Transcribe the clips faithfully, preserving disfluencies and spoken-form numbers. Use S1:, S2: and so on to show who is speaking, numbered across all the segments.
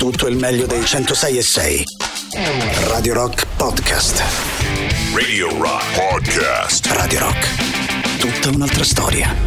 S1: Tutto il meglio dei centosei e sei. Radio Rock Podcast.
S2: Radio Rock Podcast.
S1: Radio Rock. Tutta un'altra storia.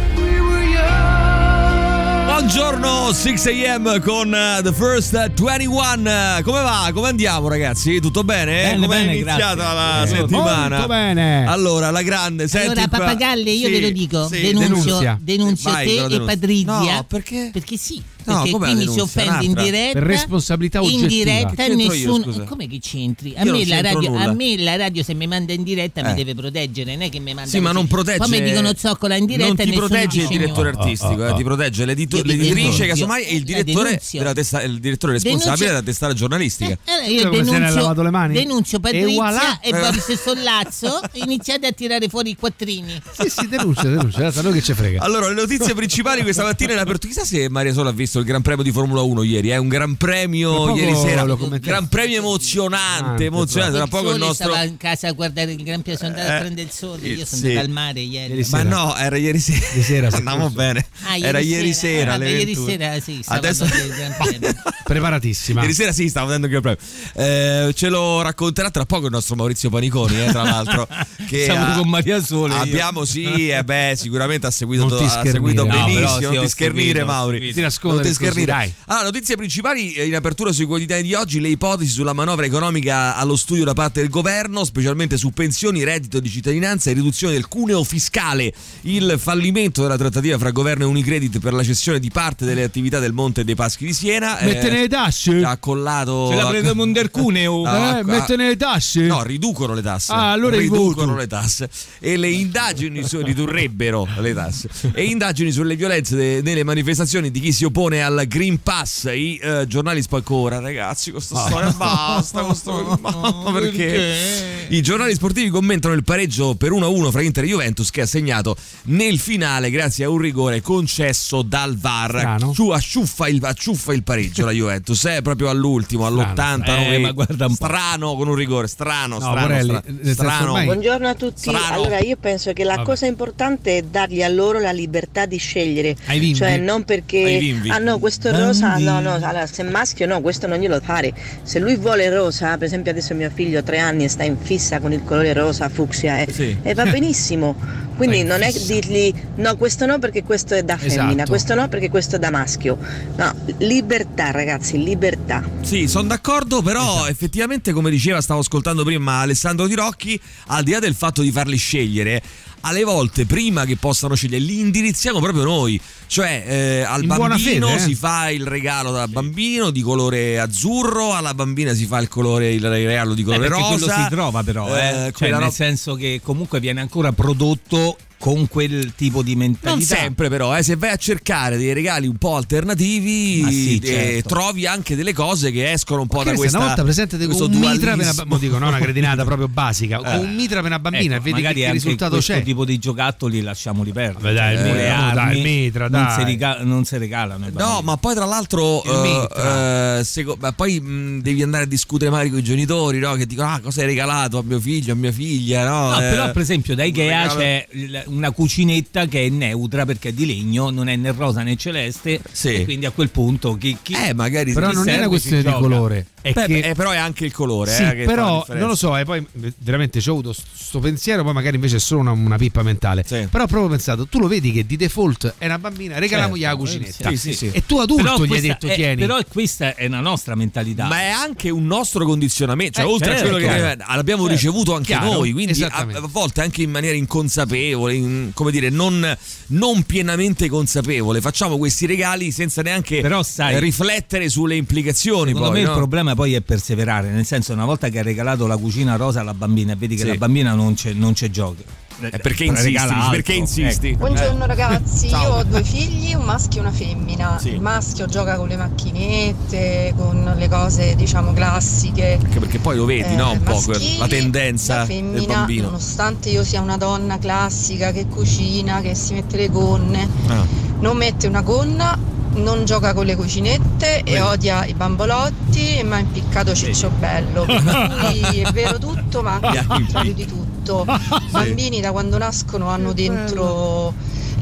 S3: Buongiorno, sei a m con uh, The First ventuno. Come va? Come andiamo, ragazzi? Tutto bene?
S4: Bene,
S3: Come
S4: bene,
S3: è iniziata
S4: grazie.
S3: la
S4: Eh,
S3: settimana?
S4: molto bene.
S3: Allora, la grande. Senti
S5: Allora,
S3: qua-
S5: Pappagalli, io
S3: sì,
S5: ve lo dico,
S3: sì,
S5: denuncio,
S4: denunzia.
S5: denunzio
S3: Vai,
S5: te
S3: lo
S5: e
S3: denunzio.
S5: Patrizia.
S3: No, perché?
S5: Perché sì.
S3: No,
S5: Perché
S3: com'è
S5: qui
S3: la
S5: mi si
S3: denunzia?
S5: offende in
S3: Un'altra?
S5: diretta.
S4: Per responsabilità oggettiva.
S5: In diretta
S3: Che c'entro io,
S5: nessuno.
S3: scusa?
S5: Come che c'entri? A
S3: Io
S5: me,
S3: non
S5: la
S3: c'entro
S5: radio,
S3: nulla.
S5: a me la radio se mi manda in diretta
S3: Eh.
S5: mi deve proteggere, non è che mi manda
S3: Sì, ma
S5: così.
S3: non protegge.
S5: Poi mi dicono zoccola in diretta
S3: non
S5: e
S3: ti
S5: nessuno
S3: protegge il
S5: dice
S3: direttore
S5: niente.
S3: artistico, eh, ti protegge l'edito-
S5: Io vi
S3: l'editrice,
S5: denunzio.
S3: casomai, e il
S5: La
S3: direttore
S5: denunzio.
S3: della testa, il direttore responsabile
S5: Denunzio.
S3: della testata giornalistica.
S5: Eh, allora io
S4: Come se ne è
S5: denunzio,
S4: lavato le mani?
S5: denunzio Patrizia
S4: E voilà.
S5: e Boris Sollazzo. Iniziate a tirare fuori i quattrini.
S4: Sì, sì, denuncia, denuncia. A noi che ci frega.
S3: Allora, le notizie principali questa mattina in apertura. Chissà se Maria Sola ha visto il Gran Premio di Formula uno ieri. È un Gran
S4: Tra
S3: Premio
S4: poco
S3: ieri sera.
S4: lo commentiamo.
S3: Gran Premio emozionante,
S4: Ah,
S3: emozionante. Tra
S5: Il
S3: poco il
S5: sole
S3: nostro.
S5: stava in casa a guardare il Gran Premio, sono andato
S3: Eh,
S5: a prendere il sole. Io sono
S3: sì.
S5: andata al mare ieri.
S4: Ieri
S3: Ma
S4: sera.
S3: no, era ieri sera.
S4: Ieri sera, sì.
S3: Andiamo bene.
S5: Ah,
S3: Era ieri sera.
S5: Ah,
S3: alle
S5: vabbè, ieri
S3: ventuno.
S5: sera sì, stavo
S3: Adesso...
S5: a vedere il Gran Premio.
S4: Preparatissima.
S3: Ieri sera sì, stavo vedendo il Gran Premio. Eh, ce lo racconterà tra poco il nostro Maurizio Paniconi, eh, tra l'altro. Che
S4: Siamo
S3: ha-
S4: con Maria Sole. io.
S3: Abbiamo sì, eh beh, sicuramente ha seguito,
S4: Non ti
S3: ha
S4: schernire.
S3: seguito
S4: No,
S3: benissimo.
S4: però sì,
S3: non
S4: ho
S3: ti schernire,
S4: seguito, ho
S3: Mauri.
S4: seguito. Ti nascondere
S3: Non ti
S4: così,
S3: schernire.
S4: dai.
S3: Allora, notizie principali in apertura sui quotidiani di oggi: le ipotesi sulla manovra economica allo studio da parte del governo, specialmente su pensioni, reddito di cittadinanza e riduzione del cuneo fiscale. Il fallimento della trattativa fra governo e Unicredit per la cessione di parte delle attività del Monte dei Paschi di Siena.
S4: Mettene le tasse?
S3: Ha collato.
S4: Ce la prendiamo un del cuneo.
S3: No,
S4: eh,
S3: ah,
S4: mettene le tasse?
S3: No, riducono le tasse.
S4: Ah, allora i
S3: riducono
S4: voti.
S3: le tasse. E le indagini su, ridurrebbero le tasse. E indagini sulle violenze de, nelle manifestazioni di chi si oppone al Green Pass. I eh, giornali spaccora, ragazzi, con questa storia basta. Con sto, ma perché? I giornali sportivi commentano il pareggio per uno a uno fra Inter e Juventus, che ha segnato nel finale grazie a un rigore concesso dal V A R.
S4: Strano.
S3: Ciu- Acciuffa il, acciuffa il pareggio la Juventus, è eh, proprio all'ultimo, all'ottanta.
S4: Eh, ma guarda un po'.
S3: Strano con un rigore, strano,
S4: No,
S3: strano,
S4: Morelli,
S3: stra-
S4: nel senso,
S3: strano.
S4: ormai-
S6: Buongiorno a tutti.
S3: Strano.
S6: Allora io penso che la
S4: Vabbè.
S6: cosa importante è dargli a loro la libertà di scegliere,
S4: Ai bimbi.
S6: cioè non perché
S3: Ai bimbi.
S6: ah no questo è rosa, no no, allora se è maschio no, questo non glielo fare. Se lui vuole rosa, per esempio adesso mio figlio ha tre anni e sta in fissa con il colore rosa fucsia eh,
S3: Sì.
S6: e va benissimo. Quindi
S4: Sta in
S6: non è
S4: fissa.
S6: dirgli no questo no perché questo è da femmina,
S4: Esatto.
S6: questo no perché questo è da maschio. No, libertà ragazzi, libertà.
S3: Sì, sono d'accordo, però effettivamente, come diceva, stavo ascoltando prima Alessandro Di Rocchi, al di là del fatto di farli scegliere, alle volte prima che possano scegliere li indirizziamo proprio noi, cioè eh, al
S4: In buona
S3: bambino
S4: fede, eh?
S3: si fa il regalo da bambino di colore azzurro, alla bambina si fa il colore il regalo di
S7: Eh,
S3: colore
S7: perché
S3: rosa.
S7: quello si trova però, eh.
S3: Eh,
S7: Cioè,
S3: quella
S7: nel
S3: roba-
S7: senso che comunque viene ancora prodotto con quel tipo di mentalità.
S3: Non sempre però, eh, se vai a cercare dei regali un po' alternativi
S7: Ma sì,
S3: eh,
S7: certo.
S3: trovi anche delle cose che escono un po' da
S4: Che
S3: questa.
S4: una volta presente con
S3: questo
S4: un mitra per una,
S3: dualismo.
S4: mo dico, non una cretinata proprio basica, con un mitra per una bambina,
S7: Ecco,
S4: e vedi
S7: magari
S4: che
S7: anche
S4: risultato
S7: questo
S4: c'è.
S7: tipo di giocattoli lasciamoli perdere.
S4: Vabbè, dai, il
S7: Cioè,
S4: mitra,
S7: le
S4: no,
S7: armi
S4: dai, il mitra,
S7: non
S4: dai.
S7: si, riga- non si regalano. i
S3: No,
S7: bambini.
S3: ma poi tra l'altro
S4: Il
S3: eh,
S4: mitra.
S3: eh, seco- ma poi mh, devi andare a discutere magari con i genitori, no? Che dicono ah, cosa hai regalato a mio figlio, a mia figlia, no?
S7: No,
S3: Eh,
S7: però per esempio da Ikea
S3: regalo-
S7: c'è il- una cucinetta che è neutra perché è di legno, non è né rosa né celeste,
S3: Sì.
S7: e quindi a quel punto chi, chi
S3: Eh, magari
S4: Però
S7: chi
S4: non è
S7: serve
S4: una questione
S7: si
S4: di
S7: gioca.
S4: colore, è
S3: Beh,
S4: che
S3: eh, però è anche il colore,
S4: sì,
S3: eh, che fa la
S4: però
S3: differenza.
S4: non lo so, e poi veramente ci ho avuto sto pensiero, poi magari invece è solo una, una pippa mentale.
S3: Sì.
S4: Però ho proprio pensato, tu lo vedi che di default è una bambina, regalamogli
S7: Certo,
S4: la cucinetta.
S3: sì, sì, sì.
S4: E tu adulto
S7: Però
S4: gli hai
S7: questa
S4: detto
S7: è-
S4: tieni.
S7: Però questa è una nostra mentalità.
S3: Ma è anche un nostro condizionamento, cioè
S7: Eh,
S3: oltre
S7: certo,
S3: a quello che
S7: chiaro.
S3: l'abbiamo
S7: Certo.
S3: ricevuto anche
S4: Chiaro,
S3: noi, quindi a,
S4: esattamente.
S3: a volte anche in maniera inconsapevole, in- come dire, non, non pienamente consapevole, facciamo questi regali senza neanche
S7: Però sai,
S3: eh, riflettere sulle implicazioni.
S7: Secondo
S3: poi,
S7: me
S3: no?
S7: il problema poi è perseverare, nel senso, una volta che hai regalato la cucina rosa alla bambina e vedi che
S3: Sì.
S7: la bambina non c'è, non c'è gioco.
S3: Eh, perché insisti?
S7: Regala altro.
S3: Perché insisti?
S7: Ecco.
S8: Buongiorno ragazzi,
S3: Ciao.
S8: io ho due figli, un maschio e una femmina.
S3: Sì.
S8: Il maschio gioca con le macchinette, con le cose diciamo classiche.
S3: Anche perché poi lo vedi,
S8: eh,
S3: no? Un po'
S8: maschili.
S3: la tendenza
S8: La
S3: del
S8: femmina,
S3: bambino.
S8: nonostante io sia una donna classica che cucina, che si mette le gonne,
S3: Ah.
S8: non mette una gonna, non gioca con le cucinette e odia i bambolotti e mi ha impiccato Cicciobello. Per cui è vero tutto, ma anche il contrario di tutto. I bambini da quando nascono hanno dentro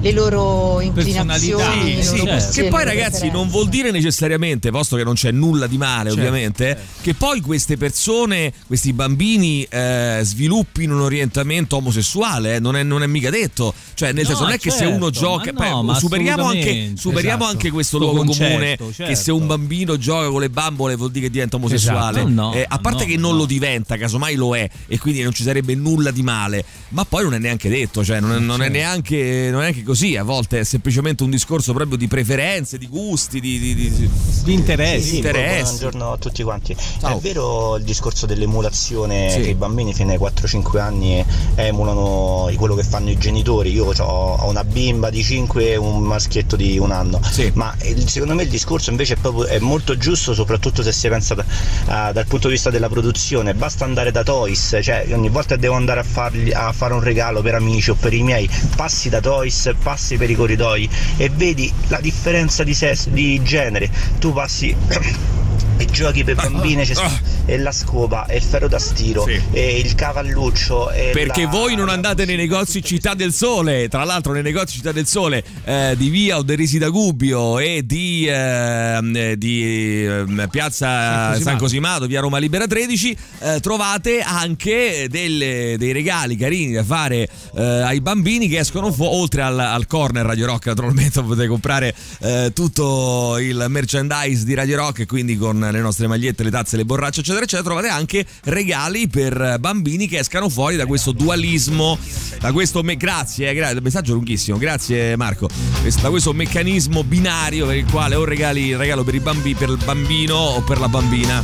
S8: le loro inclinazioni,
S3: sì,
S8: le loro
S3: sì,
S8: gusti,
S3: che
S8: le
S3: poi
S8: loro
S3: ragazzi
S8: preferenze.
S3: non vuol dire necessariamente, posto che non c'è nulla di male
S4: certo,
S3: ovviamente,
S4: certo.
S3: che poi queste persone, questi bambini eh, sviluppino un orientamento omosessuale, eh, non, è, non è mica detto, cioè nel
S7: No,
S3: senso non è che
S7: certo,
S3: se uno gioca,
S7: ma no,
S3: beh,
S7: ma
S3: superiamo, anche,
S7: assolutamente,
S3: superiamo
S4: esatto.
S3: anche questo
S7: Questo
S3: luogo
S7: concetto,
S3: comune,
S7: certo.
S3: che se un bambino gioca con le bambole vuol dire che diventa omosessuale,
S7: Esatto. No,
S3: eh, a parte
S7: no,
S3: che non
S7: no.
S3: lo diventa, casomai lo è, e quindi non ci sarebbe nulla di male, ma poi non è neanche detto, cioè non è, non è neanche non è neanche così, a volte è semplicemente un discorso proprio di preferenze, di gusti, di, di, di, di
S7: Di interessi.
S9: Sì,
S3: interessi.
S9: buongiorno a tutti quanti.
S3: Ciao.
S9: È vero il discorso dell'emulazione,
S3: Sì.
S9: che i bambini fino ai quattro cinque anni emulano quello che fanno i genitori. Io ho, ho una bimba di cinque e un maschietto di un anno.
S3: Sì.
S9: Ma il, secondo me il discorso invece è, proprio, è molto giusto, soprattutto se si pensa uh, dal punto di vista della produzione. Basta andare da Toys, cioè ogni volta devo andare a, fargli, a fare un regalo per amici o per i miei, passi da Toys, passi per i corridoi e vedi la differenza di, ses- di genere. Tu passi e giochi per bambine, c'è e la scopa e il ferro da stiro,
S3: Sì.
S9: e il cavalluccio e
S3: perché
S9: la-
S3: voi non
S9: la-
S3: andate nei negozi Città del Sole, tra l'altro nei negozi Città del Sole eh, di via Oderisi da Gubbio e di, eh, di eh, piazza
S4: San Cosimato.
S3: San Cosimato, via Roma Libera tredici, eh, trovate anche delle, dei regali carini da fare eh, ai bambini che escono fuori, oltre al, al corner Radio Rock naturalmente potete comprare eh, tutto il merchandise di Radio Rock, e quindi con le nostre magliette, le tazze, le borracce eccetera eccetera, trovate anche regali per bambini che escano fuori da questo dualismo, da questo me- grazie, eh, grazie, messaggio lunghissimo, grazie Marco, da questo meccanismo binario per il quale o regali il regalo per, i bambi- per il bambino o per la bambina.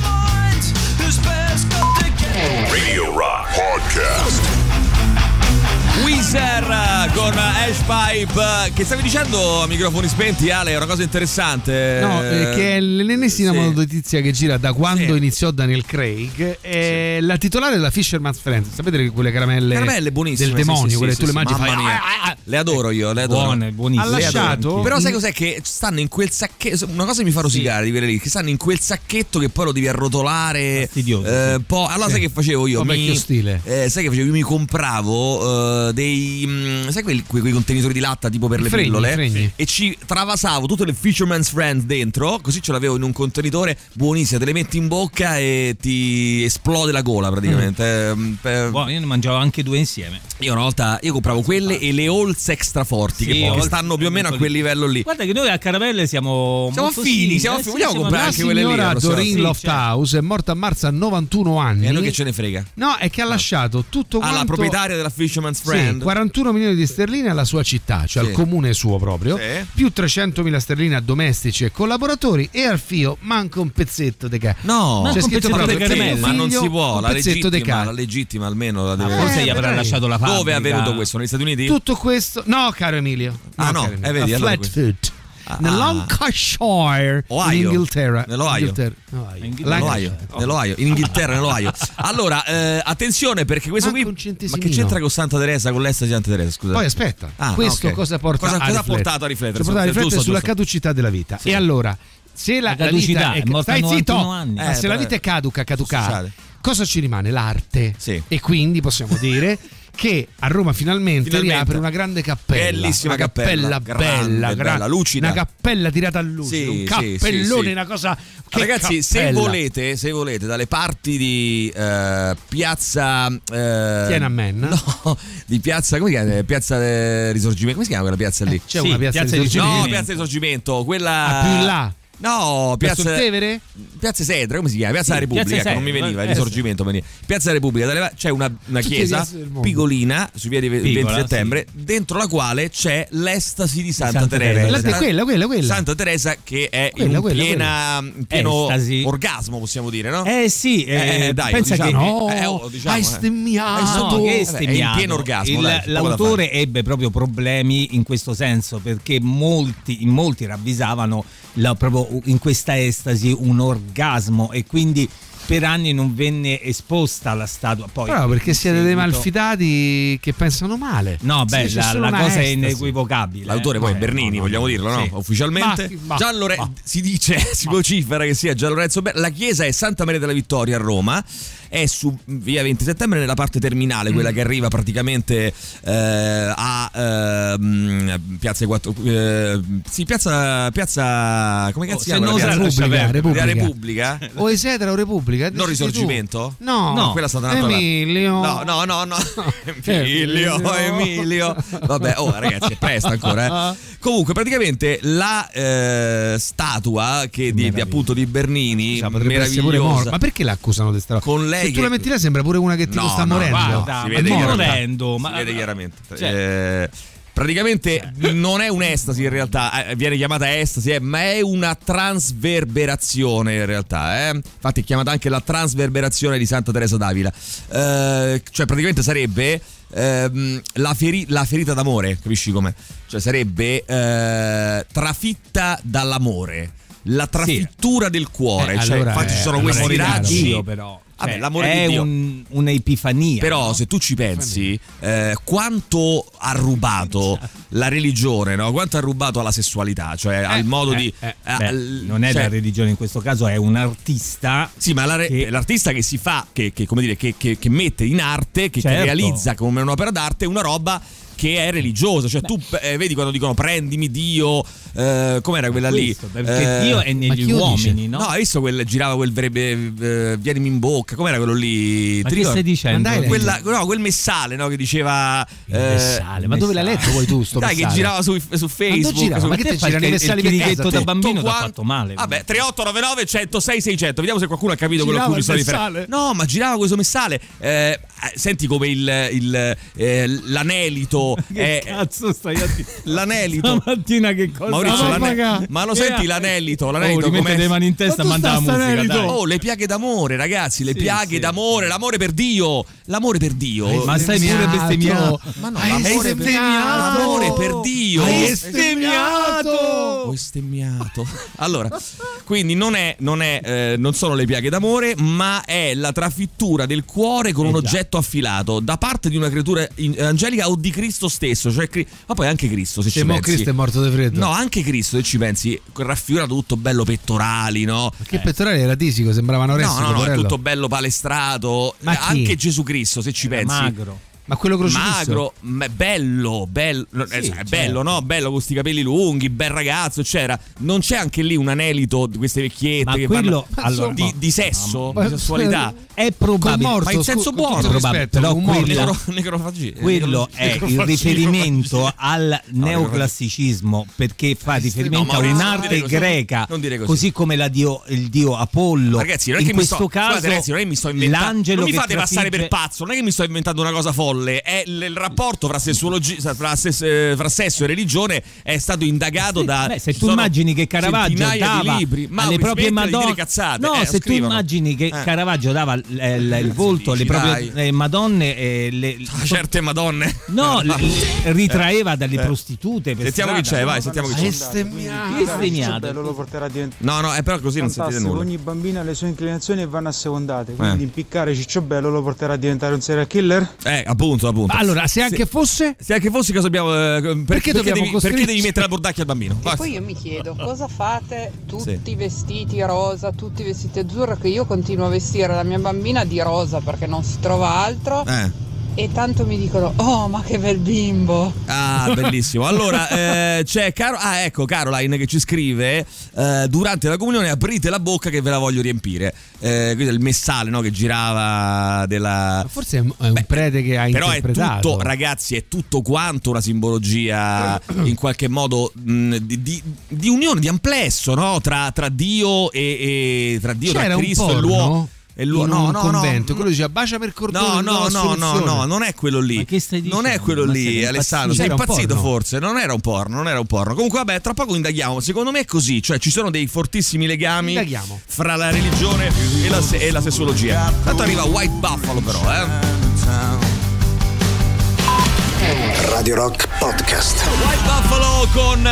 S2: Radio Rock Podcast.
S3: Weezer con Ash Pipe, che stavi dicendo a microfoni spenti, Ale, è una cosa interessante.
S4: No, eh, che è l'ennesima
S3: sì.
S4: notizia che gira da quando
S3: Sì.
S4: iniziò Daniel Craig. È la titolare della Fisherman's Friends. Sapete che quelle caramelle,
S3: Caramelle buonissime,
S4: del demonio,
S3: sì, sì,
S4: quelle
S3: sì,
S4: che tu
S3: sì,
S4: le mangi
S3: mamma
S4: fai,
S3: mia.
S4: ah, ah, ah.
S3: Le adoro io, le adoro.
S7: Buone, buonissime.
S4: Ha lasciato?
S3: Però sai cos'è? Che stanno in quel sacchetto. Una cosa mi fa rosicare di quelle lì, che stanno in quel sacchetto che poi lo devi arrotolare.
S7: Fastidioso,
S3: eh,
S7: sì.
S3: po'. Allora
S4: Sì.
S3: sai che facevo io?
S4: Un po' vecchio stile.
S3: eh, sai che facevo? Io mi compravo eh, dei. Mh, sai quei, quei, quei contenitori di latta tipo per le
S4: Fregni,
S3: pillole?
S4: fregni.
S3: E ci travasavo tutte le Fisherman's Friends dentro. Così ce l'avevo in un contenitore buonissimo. Te le metti in bocca e ti esplode la gola praticamente.
S4: Mm.
S3: Eh, per-
S7: Buono, io ne mangiavo anche due insieme.
S3: Io una volta io compravo quelle e le Halls extra forti,
S7: Sì,
S3: che, che
S7: Halls
S3: stanno più o meno a quel livello lì.
S7: Guarda che noi a caramelle siamo
S3: Siamo
S7: molto
S3: fini,
S7: simili,
S3: siamo
S7: eh,
S3: fini.
S7: sì,
S3: Vogliamo
S7: siamo
S3: comprare
S4: La
S3: anche quelle lì,
S4: signora
S3: la prossima-
S4: Doreen
S7: sì,
S4: Lofthouse è morta a marzo a novantuno anni.
S3: E a noi che ce ne frega?
S4: No, è che ha lasciato tutto
S3: Ah,
S4: quanto.
S3: la proprietaria della Fisherman's Friend.
S4: Sì, quarantuno milioni di sterline alla sua città, cioè
S3: Sì.
S4: al comune suo proprio,
S3: Sì.
S4: più trecentomila sterline a domestici e collaboratori, e al fio manca un pezzetto di ca-
S3: No,
S7: Ma
S4: c'è
S7: un
S4: scritto
S7: pezzetto
S4: proprio
S7: di caramelle.
S4: figlio,
S3: ma non si può,
S4: un
S3: la
S4: pezzetto di
S3: legittima,
S4: ca-
S3: la legittima almeno la deve.
S7: Ah, forse
S4: Eh,
S7: gli avrà
S4: vedrai.
S7: lasciato la fabbrica.
S3: Dove è avvenuto questo? Negli Stati Uniti?
S4: Tutto questo, no, caro Emilio,
S3: Ah, no,
S4: caro Emilio.
S3: eh, vedi,
S4: a
S3: allora
S4: Flatfoot,
S3: Ah,
S4: nel
S3: ah.
S4: Lancashire,
S3: Ohio.
S4: in Inghilterra.
S3: Nell'Ohio.
S4: Inghilterra. Ohio.
S7: Inghilterra.
S3: Nell'Ohio, nell'Ohio, in Inghilterra, nell'Ohio. Allora, eh, attenzione perché questo
S4: Manca
S3: qui.
S4: un
S3: Ma
S4: centesimino.
S3: che c'entra con Santa Teresa, con l'estasi di Santa Teresa? Scusa.
S4: Poi aspetta,
S3: Ah,
S4: questo
S3: ok.
S4: cosa porta
S3: Cosa-
S4: a
S3: cosa ha
S4: riflettere?
S3: portato a riflettere?
S4: Ci porta a
S3: Giusto,
S4: riflettere sulla
S3: giusto.
S4: caducità della vita. E allora, se la,
S7: La caducità,
S4: vita
S7: è morta a
S4: stai zitto,
S7: novantuno anni.
S4: ma
S3: Eh,
S4: se la
S3: però-
S4: vita è caduca, caducà,
S3: Scusate.
S4: cosa ci rimane? L'arte.
S3: Sì.
S4: E quindi possiamo dire che a Roma finalmente,
S3: Finalmente.
S4: riapre una grande cappella,
S3: Bellissima
S4: una
S3: cappella,
S4: bella,
S3: grande,
S4: bella,
S3: bella,
S4: gra-
S3: lucida.
S4: una cappella tirata a luce,
S3: Sì,
S4: un
S3: sì,
S4: cappellone,
S3: sì, sì.
S4: una cosa che
S3: Ragazzi, se
S4: cappella.
S3: volete, se volete, dalle parti di eh, piazza eh,
S4: Tiananmen?
S3: No, di piazza, come si chiama? Piazza eh, Risorgimento, come si chiama quella piazza lì?
S4: C'è
S7: Sì,
S4: una piazza,
S7: piazza
S4: di
S7: di
S4: Risorgimento.
S3: No, piazza Risorgimento, quella
S4: Ah, più in là.
S3: No,
S4: Verso
S3: piazza
S4: il Tevere?
S3: Piazza Sedra, come si chiama? Piazza
S7: Sì,
S3: della Repubblica,
S7: Piazza
S3: ecco, non mi
S7: Sedra,
S3: veniva, il
S7: eh,
S3: Risorgimento veniva. Piazza della Repubblica, dalle- c'è una, una
S4: Tutte le
S3: chiesa
S4: piazze del mondo.
S3: piccolina su via di venti
S7: Piccola,
S3: settembre, dentro la quale c'è l'estasi di Santa,
S7: Santa
S3: Teresa.
S7: Teresa.
S4: La-
S3: Santa-
S4: quella, quella, quella.
S3: Santa Teresa che è
S4: Quella,
S3: in
S4: quella,
S3: piena in pieno
S7: Estasi.
S3: orgasmo, possiamo dire, no?
S7: Eh sì, eh,
S3: Eh, dai,
S7: pensa
S3: diciamo,
S7: che
S4: No,
S3: eh, oh, diciamo,
S4: hai
S3: eh.
S4: stemmiato.
S7: No, che
S3: Vabbè, è in
S7: stemmiato.
S3: pieno orgasmo,
S7: Il-
S3: dai, c'è poco da
S7: l'autore ebbe proprio problemi in questo senso, perché molti, in molti ravvisavano la- proprio in questa estasi un orgasmo, e quindi per anni non venne esposta la statua. Poi
S4: Però perché
S7: in
S4: siete dei
S7: seguito-
S4: malfidati che pensano male.
S7: No, beh,
S4: Sì, c'è
S7: la,
S4: solo
S7: la
S4: una
S7: cosa è
S4: estasi.
S7: inequivocabile.
S3: L'autore
S7: eh.
S3: poi è
S7: No,
S3: Bernini,
S7: no, no,
S3: vogliamo
S7: no.
S3: dirlo, no?
S7: Sì.
S3: Ufficialmente.
S4: Ma- ma-
S3: Gian Lore-
S4: ma-
S3: si dice, si vocifera che sia Gian Lorenzo Bernini. La chiesa è Santa Maria della Vittoria a Roma. è su via venti settembre nella parte terminale, quella che arriva praticamente eh, a eh, piazza quattro eh, sì, piazza piazza come cazzo si chiama?
S4: Repubblica, Repubblica.
S3: Repubblica
S4: O Esetera o Repubblica?
S3: non Risorgimento?
S4: No,
S3: no, quella è stata un'altra
S4: Emilio.
S3: no no no no Emilio Emilio vabbè, oh ragazzi, è presto ancora eh. Comunque praticamente la eh, statua che di, di appunto di Bernini,
S4: cioè, potrebbe essere pure morta. Ma perché l'accusano di sta roba?
S3: Con lei
S4: se
S3: che...
S4: tu la metti là sembra pure una che tipo
S3: no,
S4: sta
S3: no,
S4: morendo.
S7: Guarda,
S3: si
S7: ma
S3: vede
S7: morendo,
S3: si
S7: ma
S3: vede chiaramente.
S7: Cioè,
S3: eh, praticamente cioè. non è un'estasi in realtà, eh, viene chiamata estasi, eh, ma è una trasverberazione in realtà. Eh. Infatti è chiamata anche la trasverberazione di Santa Teresa d'Avila. Eh, cioè praticamente sarebbe ehm, la, feri- la ferita d'amore, capisci com'è? Cioè sarebbe eh, trafitta dall'amore. La trafittura sì. del cuore,
S4: eh,
S3: cioè,
S4: allora,
S3: infatti
S4: eh,
S3: ci sono
S4: allora
S3: questi raggi.
S7: Dio, però.
S3: Vabbè,
S7: cioè,
S3: l'amore
S7: è
S3: di Dio.
S7: Un, un'epifania.
S3: Però
S7: no?
S3: se tu ci pensi, eh, quanto ha rubato la religione, no? Quanto ha rubato alla sessualità, cioè eh, al modo
S7: eh,
S3: di
S7: eh,
S3: eh,
S7: beh,
S3: al,
S7: non è
S3: cioè,
S7: la religione in questo caso, è un artista.
S3: Sì, ma la,
S7: che,
S3: l'artista che si fa, che, che come dire, che, che, che mette in arte, che,
S7: certo.
S3: che realizza come un'opera d'arte una roba che è religiosa, cioè Beh. tu eh, vedi quando dicono prendimi Dio, eh, com'era quella
S7: questo,
S3: lì?
S7: Perché
S3: eh,
S7: Dio è negli uomini, no?
S3: No, hai visto quel girava quel verrebbe eh, vienimi in bocca, com'era quello lì?
S7: Ma che stai dicendo?
S3: Quella, no, quel messale, no, che diceva
S4: eh, messale, ma dove l'hai letto poi tu sto
S3: dai,
S4: messale?
S3: che girava su, su Facebook,
S4: girava?
S3: su,
S4: ma che te girano i messali per casa?
S7: Da bambino ti ha fatto male.
S3: Vabbè, tre otto nove nove uno zero sei sei zero zero. Vediamo se qualcuno ha capito quello a cui mi sto riferendo. No, ma girava questo messale. Eh, senti come il, il eh, l'anelito
S7: che
S3: è
S7: cazzo stai a dire?
S3: L'anelito
S7: stamattina che cosa?
S3: Maurizio,
S7: no,
S3: l'ane- ma lo senti l'anelito? L'anelito
S7: oh, come le mani in testa e manda la musica, dai.
S3: Oh, le piaghe d'amore, ragazzi, le
S7: sì,
S3: piaghe
S7: sì.
S3: d'amore, l'amore per Dio, l'amore per Dio.
S7: Hai ma stai pure bestemmiato.
S3: Ma no,
S4: hai
S3: l'amore per, l'amore per Dio.
S7: Hai bestemmiato.
S3: Ho bestemmiato. Allora, quindi non è non è eh, non sono le piaghe d'amore, ma è la trafittura del cuore con un
S7: esatto.
S3: oggetto affilato da parte di una creatura in- angelica o di Cristo stesso, cioè cri- ma poi anche Cristo, se
S4: Cioè,
S3: ci
S4: mo
S3: pensi.
S4: Cristo è morto di freddo.
S3: No, anche Cristo, se ci pensi, raffigurato tutto bello pettorali, no?
S4: Che eh. pettorali era tisico, sembravano resti.
S3: No, no, no, è
S4: porello.
S3: tutto bello palestrato.
S4: Ma chi?
S3: Anche Gesù Cristo, se ci
S7: Era
S3: pensi.
S7: magro.
S4: Ma quello crocifisso?
S3: Magro, ma bello, bello,
S7: Sì,
S3: è
S7: certo.
S3: bello, no? Bello con questi capelli lunghi, bel ragazzo, c'era. Non c'è anche lì un anelito di queste vecchiette
S7: Ma
S3: che
S7: quello
S3: parlano
S7: allora,
S3: di, di sesso,
S4: ma-
S3: di sessualità?
S7: È probabile,
S4: morto,
S3: ma in senso
S4: scu-
S3: buono,
S4: con tutto
S7: probabile,
S4: rispetto,
S7: però
S4: un
S7: quello-
S4: morto.
S3: Necro- necrofagia.
S7: quello è il
S3: Necrofagia.
S7: riferimento al neoclassicismo, perché fa riferimento
S3: no,
S7: a
S3: Maurizio, non
S7: un'arte
S3: dire così,
S7: greca,
S3: non dire così.
S7: così come la dio, il dio Apollo.
S3: Ma ragazzi, non è
S7: in
S3: che mi
S7: questo
S3: sto,
S7: caso
S3: scusate, ragazzi, non è che mi sto inventando,
S7: l'angelo
S3: non mi
S7: che
S3: fate passare
S7: trafigge-
S3: per pazzo, non è che mi sto inventando una cosa folle, è l- il rapporto fra sessuologia, fra, ses- eh, fra sesso e religione è stato indagato da
S7: Beh, se
S3: ci
S7: tu
S3: sono
S7: immagini che Caravaggio
S3: centinaia
S7: dava
S3: di libri. Ma
S7: alle proprie
S3: smettila di
S7: Madonne,
S3: dire cazzate,
S7: no,
S3: eh,
S7: se tu
S3: scrivono.
S7: immagini che
S3: Eh.
S7: Caravaggio dava l- l- il volto alle
S3: dici,
S7: proprie
S3: dai.
S7: eh, Madonne e le,
S3: Ah, certe madonne.
S7: no, le- le ritraeva dalle prostitute per
S3: Sentiamo chi
S7: strada,
S3: c'è,
S7: no?
S3: vai, sentiamo chi c'è.
S4: Bestemmiato.
S7: Chi è sdegnato?
S10: bello lo porterà a diventare
S3: No, no, è però così non sentite
S10: fantastico.
S3: nulla.
S10: Ogni bambina ha le sue inclinazioni e vanno assecondate, quindi
S3: Eh.
S10: di impiccare Cicciobello lo porterà a diventare un serial killer?
S3: Eh, appunto, appunto.
S4: Allora, se anche fosse
S3: Se anche fosse cosa abbiamo eh, per- perché,
S4: dobbiamo
S3: devi,
S4: costringere-
S3: perché devi mettere la bordacchia al bambino?
S11: E
S3: Vai.
S11: poi io mi chiedo cosa fate tutti
S3: Sì.
S11: vestiti rosa, tutti vestiti azzurro, che io continuo a vestire la mia bambina di rosa perché non si trova altro.
S3: Eh.
S11: E tanto mi dicono, oh ma che bel bimbo.
S3: Ah, bellissimo. Allora, eh, c'è Caro- ah, ecco Caroline che ci scrive: eh, durante la comunione aprite la bocca che ve la voglio riempire. Eh, questo è il messale, no, che girava della.
S4: forse è un
S3: Beh,
S4: prete che ha
S3: però è
S4: interpretato.
S3: tutto, ragazzi, è tutto quanto una simbologia in qualche modo mh, di, di, di unione, di amplesso, no? Tra, tra Dio e, e tra Dio,
S4: C'era
S3: tra
S4: un
S3: Cristo e
S4: porno
S3: l'uomo. E l'uomo.
S4: in
S3: No,
S4: un
S3: no,
S4: convento,
S3: no.
S4: quello diceva bacia per cordone.
S3: No, no, no, no, no, non è quello lì.
S7: Ma che stai
S3: non è
S7: dicendo?
S3: quello
S7: Ma
S3: lì,
S7: sei
S3: Alessandro. Sei
S4: impazzito?
S3: impazzito
S4: Era un porno.
S3: forse? Non era un porno, non era un porno. Comunque, vabbè, tra poco indaghiamo. Secondo me è così. Cioè, ci sono dei fortissimi legami
S4: Indaghiamo.
S3: fra la religione e la, se- e la sessuologia. Tanto arriva White Buffalo, però, eh.
S1: Radio Rock Podcast.
S3: White Buffalo con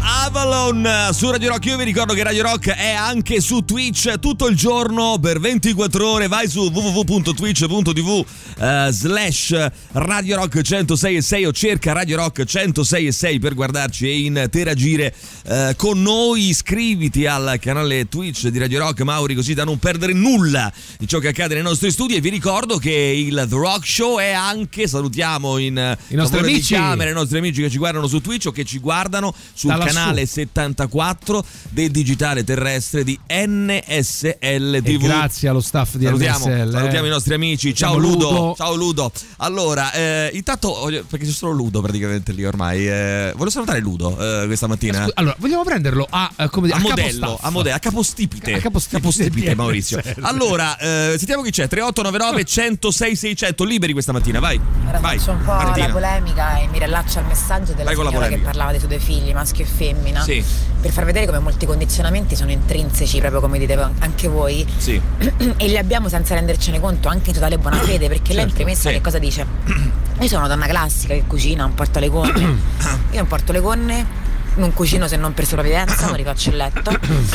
S3: Avalon su Radio Rock. Io vi ricordo che Radio Rock è anche su Twitch tutto il giorno per ventiquattro ore. Vai su w w w punto twitch punto t v uh, slash Radio Rock centosei e sei o cerca Radio Rock centosei e sei per guardarci e interagire uh, con noi. Iscriviti al canale Twitch di Radio Rock, Mauri, così da non perdere nulla di ciò che accade nei nostri studi. E vi ricordo che il The Rock Show è anche, salutiamo in
S4: i nostri amici,
S3: camera, i nostri amici che ci guardano su Twitch o che ci guardano sul
S4: Dalla
S3: canale
S4: su.
S3: settantaquattro del digitale terrestre di N S L T V.
S4: E grazie allo staff di
S3: salutiamo,
S4: N S L.
S3: salutiamo
S4: eh.
S3: i nostri amici. Ciao
S4: Ludo.
S3: Ludo. Ciao Ludo. Allora, eh, intanto perché c'è solo Ludo praticamente lì ormai. Eh, voglio salutare Ludo eh, questa mattina.
S4: Scu- allora, vogliamo prenderlo a, a, come dire,
S3: a
S4: a
S3: modello,
S4: capostaff.
S3: a modello, a capostipite.
S4: A capostipite,
S3: capostipite Maurizio. Allora, eh, sentiamo chi c'è. tre otto nove nove centosei seicento, liberi questa mattina, vai.
S12: Ora
S3: vai.
S12: faccio un po'
S3: Martina.
S12: la polemica e mi rilaccio al messaggio della
S3: Vai con la
S12: signora che
S3: polemica.
S12: parlava dei suoi due figli, maschio e femmina,
S3: Sì.
S12: per far vedere come molti condizionamenti sono intrinseci, proprio come dite anche voi,
S3: Sì.
S12: e li abbiamo senza rendercene conto, anche in totale buona fede, perché lei in premessa
S3: sì.
S12: che cosa dice? Io sono una donna classica che cucina, non porto le gonne, io non porto le gonne, non cucino se non per sopravvivenza, non rifaccio il letto,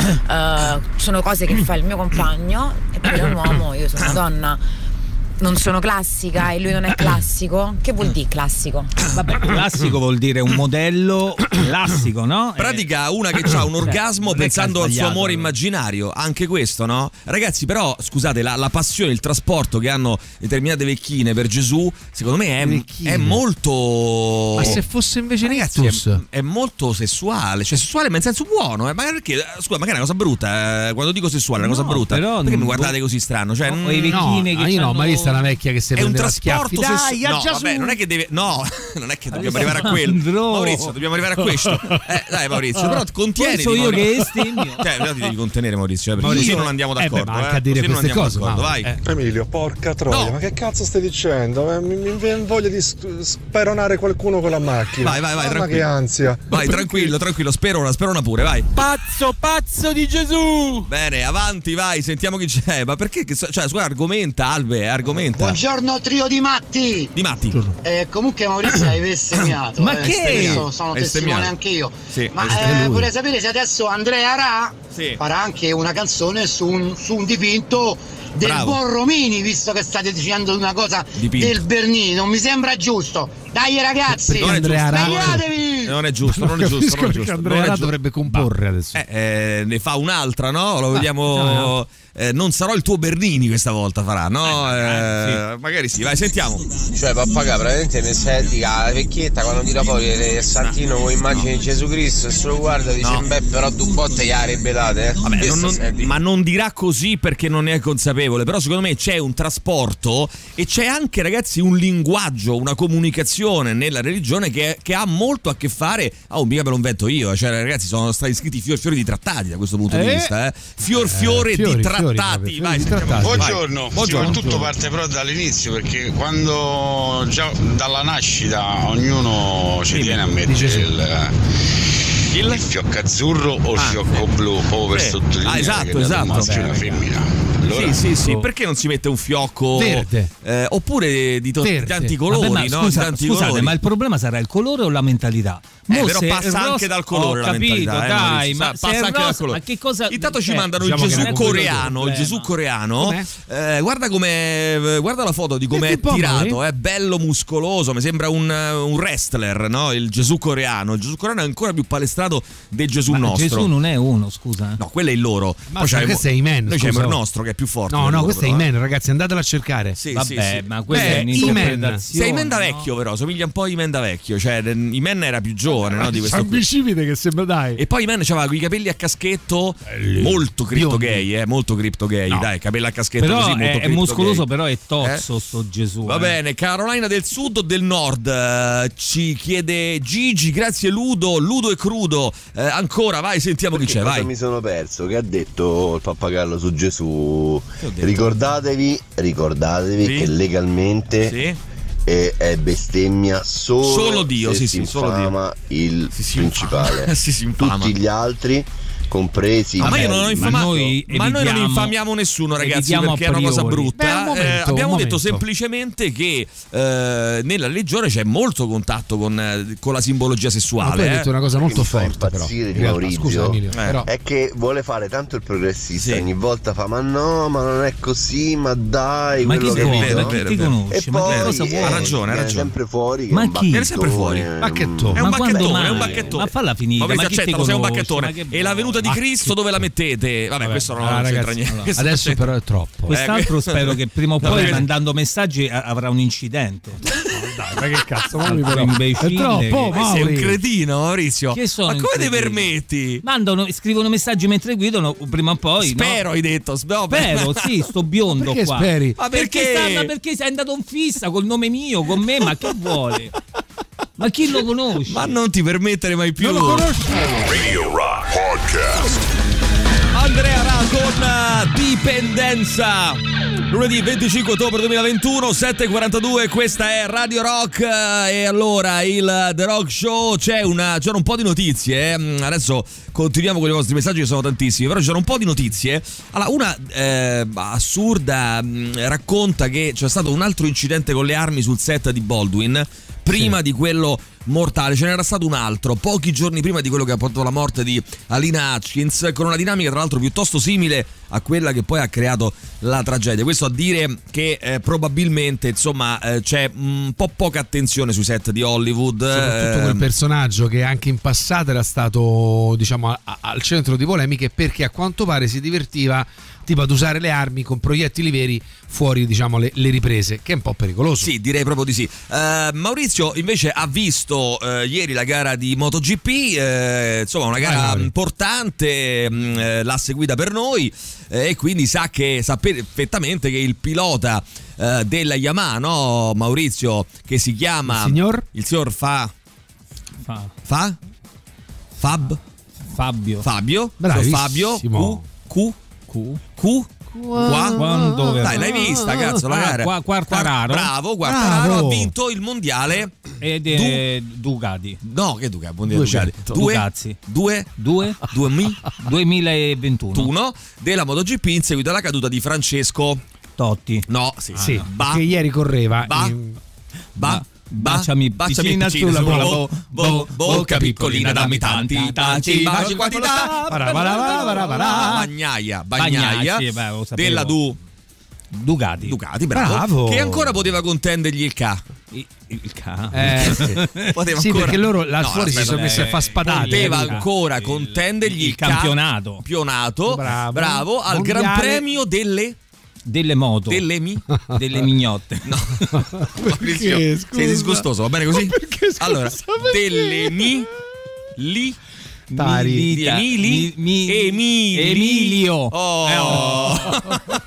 S12: uh, sono cose che fa il mio compagno, e per un uomo io sono una donna, non sono classica e lui non è classico. Che vuol dire classico?
S7: Vabbè, classico vuol dire un modello classico, no?
S3: Pratica una che ha un orgasmo
S7: non è che ha
S3: pensando al suo
S7: sbagliato,
S3: amore
S7: no?
S3: immaginario, anche questo, no? Ragazzi, però scusate, la, la passione, il trasporto che hanno determinate vecchine per Gesù, secondo me è, è molto.
S4: Ma se fosse invece
S3: Ragazzi,
S4: Nictus?
S3: è, è molto sessuale, cioè sessuale ma in senso buono, eh? Magari perché, scusa, magari è una cosa brutta, eh? Quando dico sessuale è una
S7: No,
S3: cosa brutta,
S7: però
S3: perché
S7: non-
S3: mi guardate così strano? Cioè,
S7: No,
S3: mm,
S7: i vecchine
S4: No,
S7: che
S4: io no,
S7: c'hanno-
S4: ma vista una vecchia che si
S3: è un
S4: prende la schiaffi.
S3: trasporto
S4: Dai,
S3: sessuale.
S4: a
S3: No,
S4: Gesù!
S3: vabbè, non è che deve. No, non è che dobbiamo arrivare a quello.
S7: Alessandro.
S3: Maurizio, dobbiamo arrivare a questo. Eh, dai, Maurizio, però contieniti.
S7: Poi so io
S3: Maurizio.
S7: che estemmio.
S3: Cioè, però ti devi contenere, Maurizio, eh, perché
S4: Maurizio-
S3: così non andiamo
S4: eh beh,
S3: d'accordo.
S4: ma anche a dire
S3: Così non
S4: queste
S3: andiamo
S4: cose,
S3: d'accordo,
S4: ma-
S3: vai.
S4: eh.
S13: Emilio, porca troia,
S3: No.
S13: ma che cazzo stai dicendo? Eh, Mi, mi viene voglia di sp- speronare qualcuno con la macchina.
S3: Vai, vai, vai,
S13: Mamma
S3: tranquillo.
S13: che ansia.
S3: Vai, tranquillo, tranquillo, sperona, sperona pure, vai.
S7: Pazzo, pazzo di Gesù!
S3: Bene, avanti, vai, sentiamo chi c'è. Ma perché? che so- Cioè, scusa, argomenta, Albe, argomenta.
S14: Buongiorno trio di matti.
S3: Di Matti.
S14: Eh, comunque Maurizio hai bestemmiato.
S3: Ma
S14: eh,
S3: che?
S14: Questo sono
S3: Hai
S14: testimone
S3: bestemmiato.
S14: anche io.
S3: Sì,
S14: Ma
S3: è
S14: eh,
S3: lui.
S14: vorrei sapere se adesso Andrea Ra
S3: Sì.
S14: farà anche una canzone su un, su un dipinto del
S3: Bravo.
S14: buon Romini, visto che state dicendo una cosa
S3: Dipinto.
S14: del Bernini. Non mi sembra giusto. Dai ragazzi,
S3: Non è giusto.
S14: svegliatevi!
S3: Non è giusto, non è giusto, non è
S4: Capisco
S3: giusto.
S4: perché
S3: non
S4: Andrea
S3: è
S4: Ra
S3: giusto.
S4: dovrebbe comporre adesso.
S3: Eh, eh, ne fa un'altra, no? Lo vogliamo.
S4: no, no.
S3: Eh, non sarò il tuo Bernini questa volta, farà, no? Eh, magari sì, vai, sentiamo.
S15: Cioè pappagallo praticamente mi senti che la vecchietta quando tira fuori il santino con immagine di Gesù Cristo e se lo guarda dice
S3: No.
S15: beh però tu botte gli ha rebelate eh.
S3: Vabbè, non-
S15: Questo
S3: non-
S15: senti.
S3: ma non dirà così perché non ne è consapevole. Però secondo me c'è un trasporto e c'è anche, ragazzi, un linguaggio, una comunicazione nella religione che, che ha molto a che fare. Oh, mica me lo invento io. Cioè, ragazzi, sono stati scritti fior fiori di trattati da questo punto di
S4: Eh?
S3: vista. Eh. Fior fiore
S4: Eh,
S3: di
S4: fiori,
S3: trattati.
S4: fiori proprio, fiori
S3: vai,
S4: di
S3: sentiamo.
S4: trattati.
S3: Vai.
S16: Buongiorno,
S3: Buongiorno.
S16: tutto parte però dall'inizio perché quando già dalla nascita ognuno ci tiene a mettere il, il fiocco azzurro o il
S3: Ah,
S16: fiocco blu proprio per
S3: Sì.
S16: sottolineare
S3: Ah, esatto,
S16: che è un
S3: esatto.
S16: maschio e una femmina. Allora,
S3: Sì, sì, sì, perché non si mette un fiocco
S4: Verde.
S3: eh, oppure di, to- di
S4: Verde.
S3: tanti colori,
S7: Vabbè, ma
S3: no?
S7: scusa-
S3: Di tanti
S7: scusate,
S3: colori.
S7: ma il problema sarà il colore o la mentalità?
S3: Eh,
S7: Mo
S3: però
S7: se
S3: passa
S7: il
S3: anche
S7: rosa-
S3: dal colore
S7: ho
S3: la
S7: capito,
S3: mentalità, eh,
S7: dai,
S3: Maurizio,
S7: ma
S3: sa-
S7: se
S3: passa
S7: è
S3: anche dal
S7: rosa,
S3: colore.
S7: ma che cosa
S3: Intanto ci
S7: cioè,
S3: mandano
S4: diciamo
S3: il
S4: che
S3: Gesù
S4: non è quello il
S3: coreano, il
S7: problema.
S3: Gesù coreano.
S4: Com'è?
S3: Eh, guarda come guarda la foto di come è
S4: Senti un po',
S3: tirato,
S4: Mauri.
S3: è bello muscoloso, mi sembra un, un wrestler, no? Il Gesù coreano. Il Gesù coreano è ancora più palestrato del Gesù
S7: Ma
S3: nostro.
S7: Gesù non è uno, scusa.
S3: No, quello è il loro.
S4: Ma
S3: Poi c'è
S4: questo è Iman,
S3: Noi c'è il
S4: scusa.
S3: nostro che è più forte.
S4: No,
S3: del
S4: no,
S3: loro,
S4: questo è
S3: però, eh.
S4: Iman, ragazzi, andatelo a cercare.
S3: Sì,
S7: Vabbè,
S3: sì, sì.
S7: ma quella
S3: Beh,
S7: è un'interpretazione.
S3: sei Iman da
S7: no?
S3: vecchio, però, somiglia un po' a Iman da vecchio. Cioè, Iman era più giovane, no? Di questo
S4: San
S3: qui.
S4: Bicipite che sembra, dai.
S3: E poi Iman aveva quei capelli a caschetto molto cripto
S4: Biondi.
S3: gay, eh, molto cripto gay,
S4: No.
S3: dai, capelli a caschetto
S7: Però
S3: così, molto
S7: è, è
S3: cripto
S7: muscoloso,
S3: gay.
S7: però è tozzo
S3: Eh?
S7: sto Gesù.
S3: Va
S7: eh.
S3: bene, Carolina del Sud o del Nord? Eh, ci chiede Gigi, grazie Ludo, Ludo e crudo. Eh, ancora, vai, sentiamo chi c'è,
S17: Cosa
S3: vai.
S17: mi sono perso? Che ha detto il pappagallo su Gesù?
S3: Che ho detto?
S17: Ricordatevi, ricordatevi
S3: Sì.
S17: che legalmente
S3: Sì.
S17: è, è bestemmia solo,
S3: Solo Dio,
S17: se
S3: sì,
S17: si
S3: sì, solo
S17: infama il
S3: Si si
S17: principale.
S3: infama. Si si infama.
S17: Tutti gli altri compresi.
S3: Ma, io non ho infama-
S7: ma, noi,
S3: ma noi non infamiamo nessuno, ragazzi, perché è una cosa brutta. Beh, un momento, eh, abbiamo detto momento. semplicemente che eh, nella religione c'è molto contatto con, con la simbologia sessuale. Ma tu
S4: hai
S3: eh.
S4: detto una cosa molto forte, però.
S17: Di Maurizio,
S4: scusa, Emilio,
S17: eh.
S4: però.
S17: È che vuole fare tanto il progressista,
S3: sì.
S17: ogni volta fa ma no, ma non è così, ma dai,
S7: ma
S17: quello
S7: chi
S17: che
S7: vuole?
S17: vedo.
S7: Ma chi ti conosce?
S17: E
S7: ma
S17: poi
S7: che cosa vuole?
S3: Ha ragione, ha ragione.
S17: sempre fuori.
S7: Ma chi?
S3: Viene sempre fuori.
S4: Bacchettone.
S3: È un
S7: ma
S3: bacchettone, è un
S7: mai?
S3: bacchettone.
S7: Ma falla finire.
S3: Ma,
S7: ma
S3: ma accettalo, sei un bacchettone.
S7: Che
S3: e la venuta di Cristo dove la mettete? Vabbè, Vabbè questo non,
S4: ah,
S3: non c'entra
S4: ragazzi,
S3: niente.
S4: Allora, adesso però è troppo.
S7: Quest'altro
S3: eh,
S7: spero che prima o
S3: no,
S7: poi
S3: perché...
S7: mandando messaggi avrà un incidente.
S4: Dai, ma che cazzo, ma
S7: però imbecille.
S4: È troppo,
S3: che... Sei un cretino, Maurizio.
S7: Che sono
S3: ma come
S7: incredibili?
S3: ti permetti?
S7: Mandano, scrivono messaggi mentre guidano, prima o poi.
S3: Spero,
S7: no?
S3: hai detto.
S7: Spero, spero sì, sto biondo
S4: perché
S7: qua.
S4: Speri?
S3: Ma perché?
S7: Perché, sta, perché sei andato in fissa col nome mio, con me, ma che vuole? Ma chi lo conosce?
S3: Ma non ti permettere mai più.
S4: Non lo conosci?
S2: Radio Rock Podcast.
S3: Andrea Ra con Dipendenza. Lunedì venticinque ottobre duemilaventuno, sette e quarantadue, questa è Radio Rock. E allora il The Rock Show, c'è una, c'erano un po' di notizie, eh. Adesso continuiamo con i vostri messaggi che sono tantissimi, però c'erano un po' di notizie. Allora, una eh, assurda mh, racconta che c'è stato un altro incidente con le armi sul set di Baldwin, prima sì. di quello mortale. Ce n'era stato un altro pochi giorni prima di quello che ha portato alla morte di Alina Hutchins, con una dinamica tra l'altro piuttosto simile a quella che poi ha creato la tragedia. Questo a dire che eh, probabilmente insomma eh, c'è un po' poca attenzione sui set di Hollywood,
S4: soprattutto
S3: eh,
S4: quel personaggio che anche in passato era stato, diciamo, a, a, al centro di polemiche, perché a quanto pare si divertiva tipo ad usare le armi con proiettili veri fuori, diciamo, le, le riprese, che è un po' pericoloso.
S3: Sì, direi proprio di sì. Uh, Maurizio invece ha visto uh, ieri la gara di MotoGP, uh, insomma una gara ah, importante, um, l'ha seguita per noi uh, e quindi sa che sa perfettamente che il pilota uh, della Yamaha, no, Maurizio, che si chiama
S4: il signor,
S3: il signor fa
S7: fa
S3: fa Fab
S7: Fabio
S3: Fabio Fabio Q Q
S7: Q
S3: Q Qua?
S7: Quando
S3: Dai, l'hai vista, cazzo, la gara.
S7: Qua, Quartararo.
S3: Bravo, Quartararo ha vinto il mondiale
S7: ed è du- Ducati.
S3: No, che Ducati? Mondiale Ducati. Due,
S7: Ducati.
S3: Due,
S7: due, duemilaventuno
S3: Uno della MotoGP in seguito alla caduta di Francesco
S7: Totti.
S3: No, sì,
S4: sì,
S3: no. Ba,
S4: che ieri correva.
S3: Ba,
S4: in...
S3: ba, ba
S7: Baciami,
S3: baciami
S7: piccina
S3: piccina
S7: sulla
S3: sulla
S7: bo,
S3: bo, bocca piccolina, dammi tanti, tanti baci quantità. Bagnaia, Bagnaia
S7: sì, beh,
S3: della Du
S7: Ducati.
S3: Ducati, bravo, bravo. Che ancora poteva contendergli il K.
S7: Il, il K.
S4: Eh, sì,
S3: poteva
S4: sì
S3: ancora...
S4: perché loro là
S3: no,
S4: fuori
S3: aspetta,
S4: si sono messi
S3: eh,
S4: a fare spadate.
S3: Poteva
S4: eh,
S3: ancora
S7: il,
S3: contendergli il,
S7: il campionato.
S3: campionato.
S4: Bravo,
S3: bravo al
S4: mondiale.
S3: Gran Premio delle
S7: delle moto,
S3: delle mi
S7: delle mignotte.
S3: No, perché, sei disgustoso, va bene così?
S4: Perché, scusa,
S3: allora,
S4: perché?
S3: delle mi li
S4: Tari.
S3: di Emili
S7: mi, mi,
S3: Emili
S7: Emilio.
S3: Oh,
S7: eh, oh.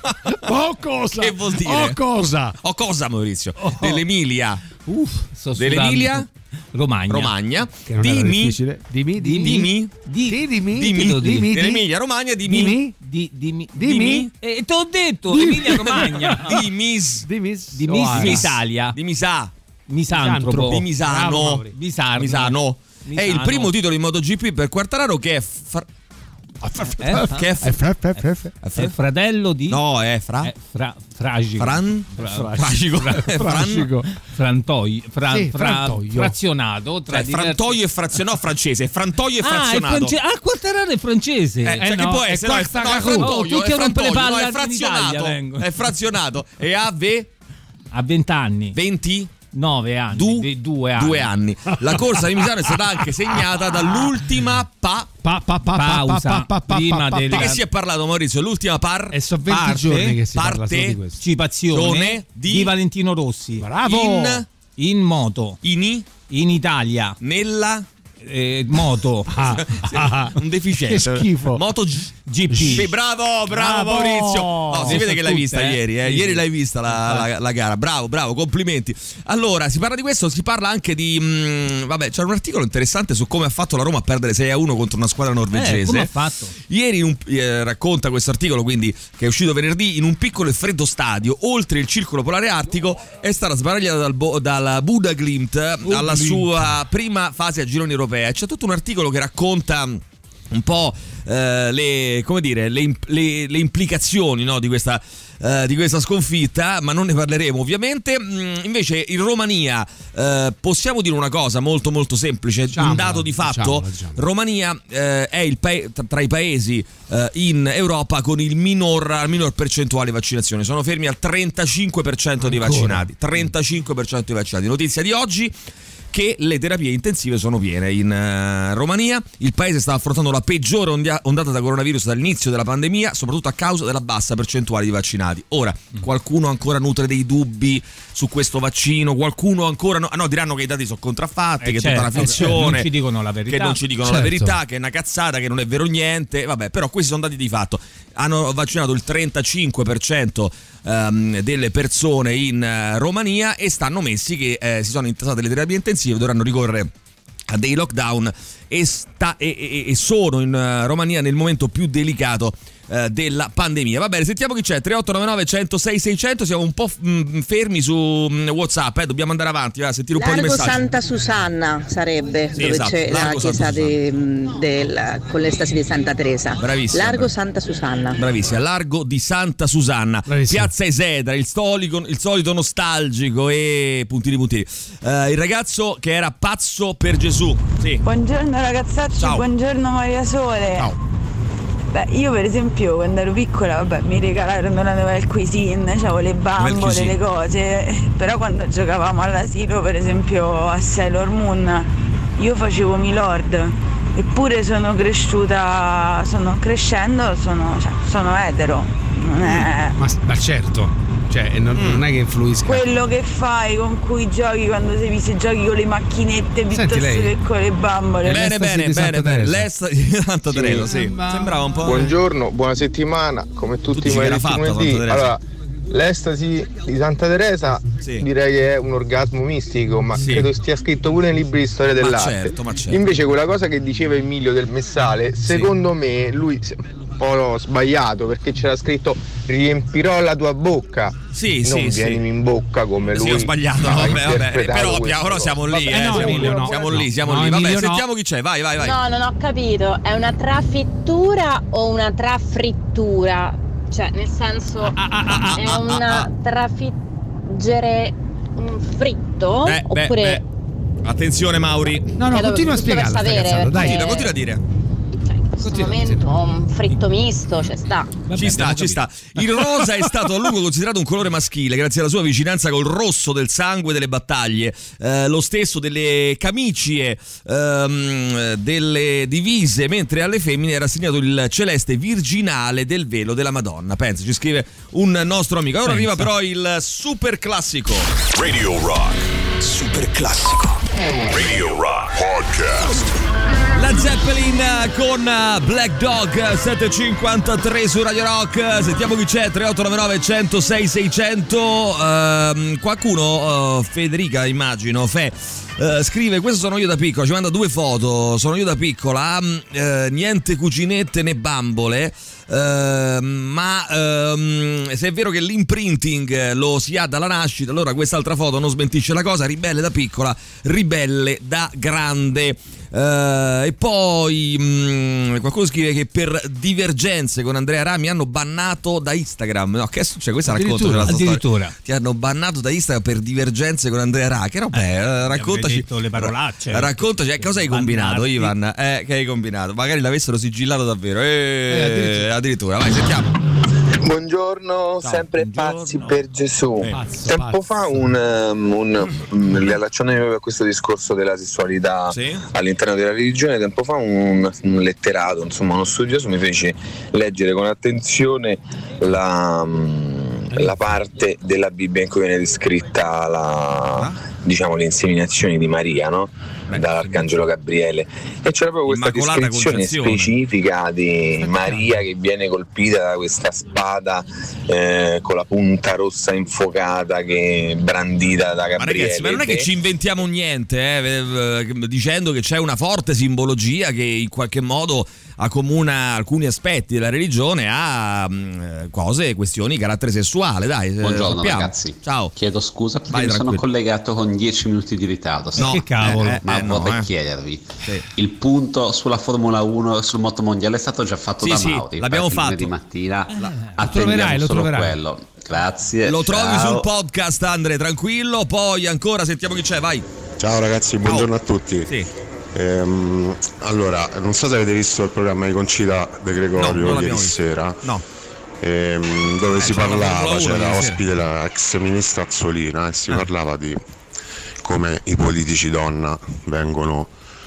S4: oh cosa?
S3: Che vuol dire?
S4: Oh cosa?
S3: Oh cosa, Maurizio?
S7: Oh.
S3: Dell'Emilia.
S7: Uff,
S3: dell'Emilia
S7: Romagna.
S3: Romagna.
S4: Che non
S3: dimmi,
S4: difficile. Dimmi, dimmi,
S3: dimmi,
S4: dimmi, dimmi,
S3: dimmi,
S4: dimmi,
S3: dell'Emilia Romagna, dimmi,
S4: dimmi,
S7: di, dimmi,
S4: dimmi,
S7: e te l'ho detto, Emilia Romagna,
S3: di Miss,
S4: di Miss,
S7: di Miss Italia,
S3: di Misa,
S7: Misantropo,
S3: di Misano,
S7: Misano,
S3: Misano. È il primo titolo in MotoGP per Quartararo che è far...
S7: Eh?
S3: che è, f-
S7: è fratello di
S3: no è fra
S7: è fra fragico
S3: Fran
S7: fra,
S3: fragico
S4: fragico
S7: frantoi fra,
S4: sì,
S7: fra,
S4: frantoio.
S7: frazionato tra
S3: cioè,
S7: diversi...
S3: frantoio e frazionato, no, francese frantoio e
S7: ah,
S3: frazionato
S7: france... ah Quartararo è francese
S3: eh, cioè eh, che no, può essere no, è, no, è frantoio
S7: oh, tutti
S3: è
S7: rompe le palle,
S3: no, è frazionato è frazionato e ha ve
S7: a venti anni
S3: venti
S7: nove anni,
S3: du,
S7: due anni.
S3: Due anni. La corsa di Misano è stata anche segnata dall'ultima pa,
S4: pa, pa, pa,
S7: pausa
S4: pa, pa, pa,
S7: prima
S4: pa, pa,
S3: di
S7: della...
S3: che si è parlato, Maurizio? L'ultima par
S4: e sono venti parte, giorni che si parla solo di questo.
S7: Partecipazione di... di Valentino Rossi.
S4: Bravo.
S3: In,
S7: in moto.
S3: In,
S7: in Italia.
S3: Nella
S7: Eh, moto
S4: ah, ah,
S3: un deficiente.
S4: Che schifo.
S3: Moto G P. Bravo, bravo, bravo Maurizio. No, si vede che l'hai vista tutte, ieri, eh? Sì, ieri sì. L'hai vista la, la, la gara. Bravo, bravo, complimenti. Allora, si parla di questo, si parla anche di mh, vabbè, c'è un articolo interessante su come ha fatto la Roma a perdere sei a uno contro una squadra norvegese.
S7: Eh, come ha fatto?
S3: Ieri un, eh, racconta questo articolo, quindi, che è uscito venerdì, in un piccolo e freddo stadio oltre il circolo polare artico è stata sbaragliata dal, Bo, dal Buda Glimt alla sua prima fase a gironi europea. C'è tutto un articolo che racconta un po' eh, le, come dire, le, le, le implicazioni, no, di questa Uh, di questa sconfitta, ma non ne parleremo ovviamente. Mm, invece in Romania uh, possiamo dire una cosa molto molto semplice, diciamola, un dato di fatto, diciamola, diciamola. Romania uh, è il pa- tra i paesi uh, in Europa con il minor, minor percentuale di vaccinazione, sono fermi al trentacinque per cento di vaccinati, trentacinque per cento di vaccinati. Notizia di oggi che le terapie intensive sono piene in uh, Romania. Il paese sta affrontando la peggiore ondia- ondata da coronavirus dall'inizio della pandemia, soprattutto a causa della bassa percentuale di vaccinati. Ora, qualcuno ancora nutre dei dubbi su questo vaccino, qualcuno ancora no, no diranno che i dati sono contraffatti, eh che certo, è tutta una finzione,
S7: non ci dicono la verità,
S3: che non ci dicono certo. la verità, che è una cazzata, che non è vero niente. Vabbè, però questi sono dati di fatto. Hanno vaccinato il trentacinque per cento um, delle persone in uh, Romania e stanno messi che eh, si sono intasate le terapie intensive, dovranno ricorrere a dei lockdown e, sta, e, e, e sono in uh, Romania nel momento più delicato uh, della pandemia. Va bene, sentiamo chi c'è. Tre otto nove nove uno zero sei sei zero zero. Siamo un po' f- fermi su um, WhatsApp, eh. Dobbiamo andare avanti, va, a sentire un
S6: Largo
S3: po' di messaggi.
S6: Santa Susanna sarebbe,
S3: sì,
S6: dove
S3: esatto.
S6: c'è
S3: Largo
S6: la chiesa de, del, con l'estasi di Santa Teresa.
S3: Bravissima.
S6: Largo Santa Susanna.
S3: Bravissima, Largo di Santa Susanna. Bravissima. Piazza Esedra, il, stolico, il solito nostalgico e puntini puntini. Uh, il ragazzo che era pazzo per Gesù. Sì.
S18: Buongiorno ragazzacci,
S3: Ciao.
S18: Buongiorno Maria Sole.
S3: Ciao.
S18: Beh, io per esempio quando ero piccola, vabbè, mi regalarono la Nouvelle Cuisine, c'avevo le bambole, le cose, però quando giocavamo all'asilo, per esempio a Sailor Moon, io facevo Milord, eppure sono cresciuta, sono crescendo, sono, cioè, sono etero, non è...
S4: Ma, ma certo. Cioè, non, mm. non è che influisca.
S18: Quello che fai, con cui giochi quando sei se giochi con le macchinette piuttosto che con le bambole.
S3: Bene, bene, bene, bene. L'Esta di Santa Teresa, sì. Sembrava un po'.
S19: Buongiorno, buona settimana, come tutti i mariti lunedì. Allora, l'estasi di Santa Teresa sì. direi che è un orgasmo mistico, ma sì. credo stia scritto pure nei libri di storia dell'arte.
S3: Ma certo, ma certo.
S19: Invece quella cosa che diceva Emilio del Messale, secondo sì. me lui un po' sbagliato, perché c'era scritto riempirò la tua bocca.
S3: Sì,
S19: non
S3: sì,
S19: vienimi
S3: sì.
S19: in bocca come lui.
S3: Sì, ho sbagliato, no, vabbè, vabbè. Però, però siamo lì,
S19: vabbè,
S3: eh,
S19: no,
S3: siamo,
S19: Emilio,
S3: no, siamo
S19: no,
S3: lì, siamo
S19: no,
S3: lì. Vabbè,
S19: Emilio,
S3: sentiamo
S19: no.
S3: chi c'è. Vai, vai, vai.
S20: No, non ho capito. È una trafittura o una trafrittura? Cioè, nel senso, ah, ah, ah, è ah, una ah, trafiggere un fritto?
S3: Beh,
S20: oppure...
S3: beh, beh. Attenzione Mauri.
S4: No, no, continua a spiegarla.
S20: Dai,
S3: continua, continua a dire.
S20: In questo momento un fritto misto ci sta.
S3: Ci sta, ci sta. Il rosa è stato a lungo considerato un colore maschile grazie alla sua vicinanza col rosso del sangue delle battaglie, eh, lo stesso delle camicie, ehm, delle divise, mentre alle femmine era assegnato il celeste virginale del velo della Madonna. Pensa, ci scrive un nostro amico. Ora
S2: Pensa.
S3: arriva però il super classico.
S2: Radio Rock.
S1: Super classico.
S2: Radio Rock Podcast.
S3: La Zeppelin con Black Dog settecentocinquantatré su Radio Rock. Sentiamo chi c'è. Tre otto nove nove uno zero sei sei zero zero. uh, Qualcuno, uh, Federica immagino Fe uh, scrive: questo sono io da piccola. Ci manda due foto. Sono io da piccola, uh, niente cucinette né bambole. Uh, ma uh, se è vero che l'imprinting lo si ha dalla nascita, allora quest'altra foto non smentisce la cosa. Ribelle da piccola, ribelle da grande. Uh, e poi mh, qualcuno scrive che per divergenze con Andrea Rami hanno bannato da Instagram. No, che succede? Questa racconta
S7: addirittura
S3: ti hanno bannato da Instagram per divergenze con Andrea Rami. Che roba è? Eh, raccontaci
S7: detto le parolacce.
S3: Raccontaci cosa hai combinato, Ivan? Eh, che hai combinato? Magari l'avessero sigillato davvero. Eh, eh, addirittura. addirittura. Vai, sentiamo.
S21: Buongiorno, Ciao, sempre buongiorno. Pazzi per Gesù.
S3: Eh,
S21: pazzo, Tempo pazzo. fa un, un, un riallaccione a questo discorso della sessualità sì? all'interno della religione, tempo fa un, un letterato, insomma uno studioso mi fece leggere con attenzione la, la parte della Bibbia in cui viene descritta la, diciamo, le inseminazioni di Maria, no? Dall'arcangelo Gabriele, e c'era proprio questa
S3: Immacolata
S21: descrizione specifica di Maria che viene colpita da questa spada eh, con la punta rossa infuocata che brandita da Gabriele.
S3: Ma ragazzi, ma non è che ci inventiamo niente, eh, dicendo che c'è una forte simbologia che in qualche modo accomuna alcuni aspetti della religione a mh, cose, questioni di carattere sessuale. Dai,
S22: buongiorno
S3: sappiamo.
S22: Ragazzi,
S3: ciao.
S22: Chiedo scusa perché
S3: Vai,
S22: mi
S3: tranquillo.
S22: sono collegato con
S5: con dieci minuti di ritardo.
S7: No, che cavolo.
S5: Eh, ma
S7: eh,
S5: vorrei
S7: no, eh.
S5: chiedervi,
S7: sì.
S5: il punto sulla Formula uno e sul moto mondiale è stato già fatto
S3: sì,
S5: da
S3: sì,
S5: Mauri.
S3: l'abbiamo fatto
S5: lunedì mattina.
S3: eh,
S5: Attendiamo troverai,
S4: lo
S5: solo
S4: troverai.
S5: quello. Grazie.
S3: Lo
S5: ciao.
S3: trovi sul podcast, Andre, tranquillo. Poi ancora sentiamo chi c'è, vai.
S22: Ciao ragazzi, buongiorno
S3: Ciao.
S22: a tutti.
S3: Sì.
S22: Ehm, allora, non so se avete visto il programma di Concita De Gregorio
S3: no,
S22: ieri
S3: visto.
S22: sera.
S3: No.
S22: Ehm, dove
S3: Eh,
S22: si
S3: c'era
S22: parlava, c'era
S3: uno,
S22: ospite la ex ministra Azzolina e si eh. parlava di come i politici donna vengono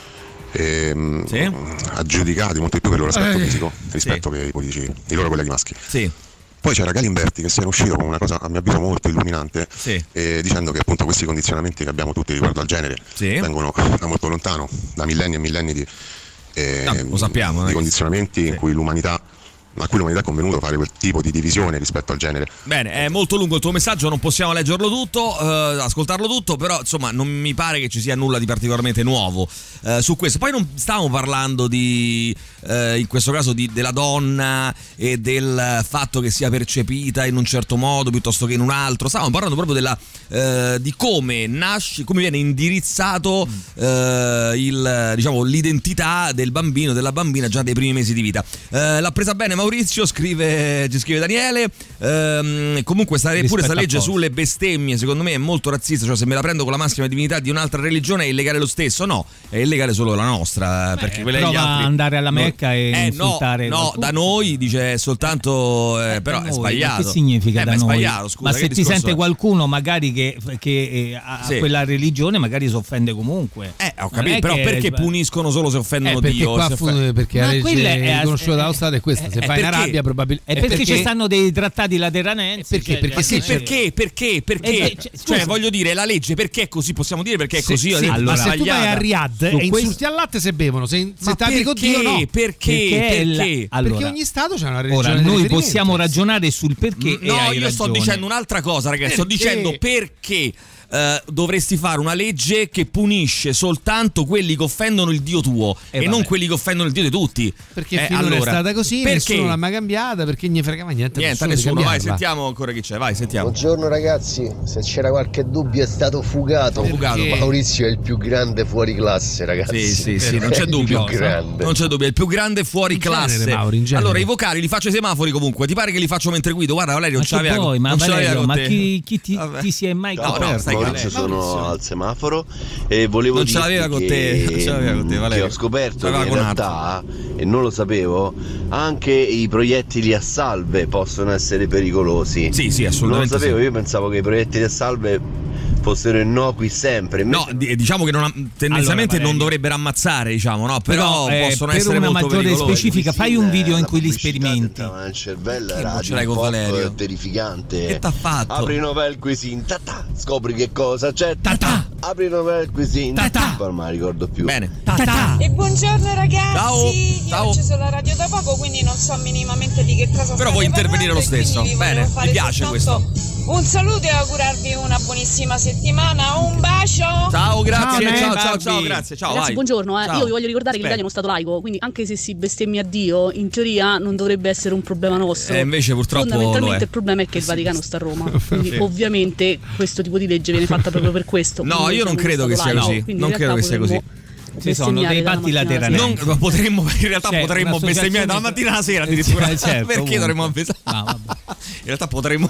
S22: ehm,
S3: sì.
S22: aggiudicati molto di più per il loro aspetto
S3: eh.
S22: fisico rispetto
S3: sì.
S22: che i politici, i loro colleghi maschi.
S3: Sì.
S22: Poi c'era Galimberti che si era uscito con una cosa a mio avviso molto illuminante,
S3: sì.
S22: eh, dicendo che appunto questi condizionamenti che abbiamo tutti riguardo al genere
S3: sì.
S22: vengono da molto lontano, da millenni e millenni di, eh,
S3: no, lo sappiamo,
S22: di
S3: eh.
S22: condizionamenti sì. in cui l'umanità a cui l'umanità è convenuto fare quel tipo di divisione rispetto al genere.
S3: Bene, è molto lungo il tuo messaggio, non possiamo leggerlo tutto, eh, ascoltarlo tutto, però insomma non mi pare che ci sia nulla di particolarmente nuovo eh, su questo. Poi non stavamo parlando di, eh, in questo caso, di, della donna e del fatto che sia percepita in un certo modo piuttosto che in un altro, stavamo parlando proprio della, eh, di come nasce, come viene indirizzato eh, il, diciamo, l'identità del bambino, della bambina già dai primi mesi di vita. Eh, l'ha presa bene Maurizio, scrive, ci scrive Daniele. Ehm, comunque sta, pure sta legge sulle bestemmie secondo me è molto razzista, cioè se me la prendo con la massima divinità di un'altra religione è illegale lo stesso. No, è illegale solo la nostra. Beh, perché quelle degli altri
S7: andare alla Mecca
S3: no,
S7: e
S3: eh,
S7: insultare
S3: no, no, da noi dice soltanto eh, però
S7: noi,
S3: è sbagliato.
S7: Che significa
S3: eh,
S7: da
S3: è
S7: noi?
S3: sbagliato, scusa,
S7: ma se ti sente
S3: è?
S7: qualcuno magari che, che eh, ha
S3: sì.
S7: quella religione magari si offende comunque.
S3: Eh, ho capito, però perché
S7: è...
S3: puniscono solo se offendono
S4: eh, perché
S3: Dio?
S4: Qua
S3: se
S4: fu,
S3: offend...
S4: perché la legge è riconosciuta dallo Stato è questa, se
S3: eh,
S4: vai in Arabia probabilmente
S7: è perché, perché ci stanno dei trattati lateranensi.
S4: Perché?
S7: Cioè,
S4: perché,
S3: sì,
S4: cioè,
S3: perché? Perché? Perché?
S7: Eh,
S3: cioè, cioè voglio dire, la legge perché è così? Possiamo dire perché è
S4: sì,
S3: così?
S4: Sì,
S3: allora,
S4: ma se tu vai a Riyadh e
S7: questo...
S4: insulti al latte se bevono, se, se
S3: ma
S4: dico Dio no.
S3: Perché? Perché?
S7: Perché,
S3: perché?
S7: Allora,
S4: perché ogni Stato c'ha una religione.
S7: Ora noi possiamo ragionare sul perché.
S3: No,
S7: e hai
S3: io sto
S7: ragione.
S3: dicendo un'altra cosa, ragazzi. Sto dicendo perché. Uh, dovresti fare una legge che punisce soltanto quelli che offendono il Dio tuo
S7: eh,
S3: e non quelli che offendono il Dio di tutti.
S4: Perché
S3: eh,
S4: finora
S3: allora,
S4: è stata così,
S3: perché?
S4: nessuno l'ha mai cambiata, perché ne fregava niente.
S3: Niente, a nessuno. Vai, sentiamo ancora chi c'è. Vai, sentiamo.
S23: Buongiorno ragazzi, se c'era qualche dubbio è stato fugato.
S3: fugato
S23: Maurizio è il più grande fuori classe, ragazzi.
S3: Sì, sì, sì, non c'è dubbio. Non c'è dubbio, è il più grande fuori in classe.
S4: Genere, Mauri, in
S3: allora, i vocali li faccio ai semafori comunque. Ti pare che li faccio mentre guido? Guarda, Valerio, non ce l'aveva
S7: poi, ma
S3: non ce l'aveva con
S7: ma
S3: te.
S7: chi, chi ti, ti si è mai
S3: no, no, stai
S17: Maurizio, sono al semaforo e volevo
S3: non ce l'aveva con te, non ce l'aveva con te, Valerio.
S17: Che ho scoperto che in
S3: con
S17: realtà, e non lo sapevo, anche i proiettili a salve possono essere pericolosi.
S3: Sì, sì, assolutamente.
S17: Non lo sapevo,
S3: sì.
S17: Io pensavo che i proiettili a salve fossero innocui sempre.
S3: No, diciamo che non, tendenzialmente allora, non dovrebbero ammazzare, diciamo, no? Però, però possono
S7: per
S3: essere
S7: una
S3: molto
S7: maggiore
S3: pericolosi.
S7: specifica, fai un video in cui li sperimenti.
S17: Il cervello era
S3: non ce l'hai con Valerio?
S17: Terrificante.
S3: Che t'ha fatto?
S17: Apri Novel Cuisine, ta-ta, scopri che cosa c'è.
S3: Ta-ta.
S17: Apri Novel Cuisine,
S3: ta-ta.
S17: Non me la ricordo più.
S3: Bene.
S17: Ta-ta.
S24: E buongiorno ragazzi.
S3: Ciao.
S24: Io
S3: Ciao.
S24: ho acceso la radio da poco, quindi non so minimamente di che cosa
S3: però vuoi intervenire lo stesso. Bene, mi piace questo.
S24: Un saluto e augurarvi una buonissima settimana. Un bacio.
S3: Ciao, grazie.
S24: Ciao,
S3: ciao, ciao, ciao, grazie. Ciao,
S25: ragazzi,
S3: vai.
S25: buongiorno. Eh.
S3: Ciao.
S25: Io vi voglio ricordare
S3: Aspetta.
S25: che l'Italia è uno stato laico, quindi anche se si bestemmia Dio, in teoria non dovrebbe essere un problema nostro.
S3: E invece purtroppo
S25: fondamentalmente
S3: lo è.
S25: il problema è che il Vaticano sta a Roma. Quindi sì. Ovviamente questo tipo di legge viene fatta proprio per questo.
S3: No,
S25: quindi
S3: io non credo che sia
S25: laico,
S3: così. Non credo che sia così.
S7: Ci sono dei patti lateranensi.
S3: Non potremmo, in realtà
S7: C'è
S3: potremmo bestemmiare dalla mattina alla sera addirittura.
S7: Eh, certo,
S3: perché
S7: comunque.
S3: dovremmo pensare?
S7: No,
S3: in realtà potremmo.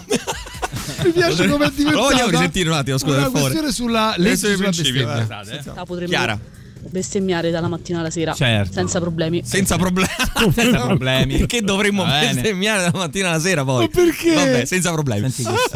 S4: Mi piace come è diventata.
S3: Lo vogliamo risentire un attimo, scusa,
S4: una
S3: per favore.
S4: questione sulla legge sulla bestemmia.
S25: La potremmo
S3: Chiara.
S25: bestemmiare dalla mattina alla sera,
S7: certo.
S25: senza problemi.
S3: Senza problemi.
S7: senza problemi.
S3: Perché dovremmo bestemmiare dalla mattina alla sera poi?
S4: Ma perché?
S3: Vabbè, senza problemi.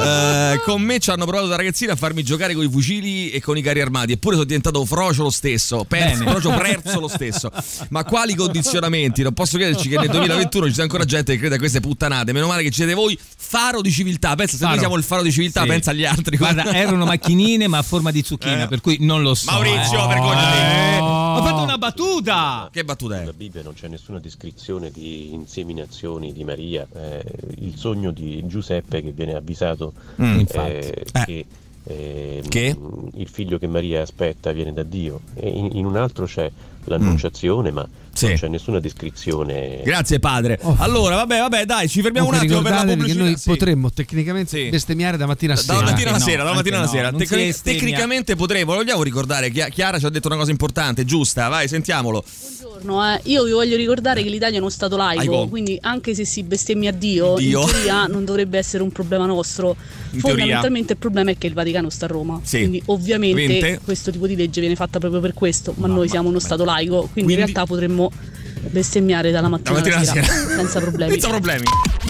S3: Eh, con me ci hanno provato da ragazzina a farmi giocare con i fucili e con i carri armati, eppure sono diventato frocio lo stesso, perso, frocio perso lo stesso. Ma quali condizionamenti? Non posso crederci che nel duemilaventuno ci sia ancora gente che crede a queste puttanate. Meno male che siete voi, faro di civiltà. Pensa, se
S7: Faro.
S3: noi siamo il faro di civiltà,
S7: Sì.
S3: pensa agli altri.
S7: Guarda, erano macchinine ma a forma di zucchina,
S3: Eh.
S7: per cui non lo so.
S3: Maurizio,
S7: eh.
S3: vergognati.
S7: Eh. Ho fatto una battuta.
S3: Che battuta è?
S26: Nella Bibbia non c'è nessuna descrizione di inseminazioni di Maria. Eh, il sogno di Giuseppe che viene avvisato
S3: Mm,
S26: eh,
S3: infatti.
S26: che, eh,
S3: Che?
S26: il figlio che Maria aspetta viene da Dio. E in, in un altro c'è l'annunciazione, ma
S3: Sì.
S26: non c'è nessuna descrizione.
S3: Grazie padre.
S4: Oh.
S3: Allora, vabbè, vabbè, dai, ci fermiamo un
S4: Comunque
S3: attimo per la
S4: ricordatevi che
S3: pubblicità.
S4: noi
S3: Sì.
S4: potremmo tecnicamente bestemmiare da mattina a
S3: Da-
S4: sera.
S3: Dalla mattina alla
S7: no,
S3: sera, dalla mattina alla
S7: anche
S3: sera.
S7: no, non si
S3: Tecni-
S7: bestemmia.
S3: tecnicamente potremmo, vogliamo ricordare che Chiara ci ha detto una cosa importante, giusta? Vai, sentiamolo.
S25: Buongiorno, eh. Io vi voglio ricordare che l'Italia è uno stato laico,
S3: Laico.
S25: quindi anche se si bestemmia Dio,
S3: Dio.
S25: in teoria non dovrebbe essere un problema nostro.
S3: In
S25: Fondamentalmente
S3: teoria.
S25: il problema è che il Vaticano sta a Roma.
S3: Sì.
S25: Quindi ovviamente
S3: Ovviamente.
S25: questo tipo di legge viene fatta proprio per questo, ma noi siamo uno stato laico, quindi,
S3: Quindi-
S25: in realtà potremmo bestemmiare dalla mattina,
S3: La mattina
S25: alla
S3: alla
S25: sera,
S3: sera.
S25: senza problemi.
S3: Senza problemi.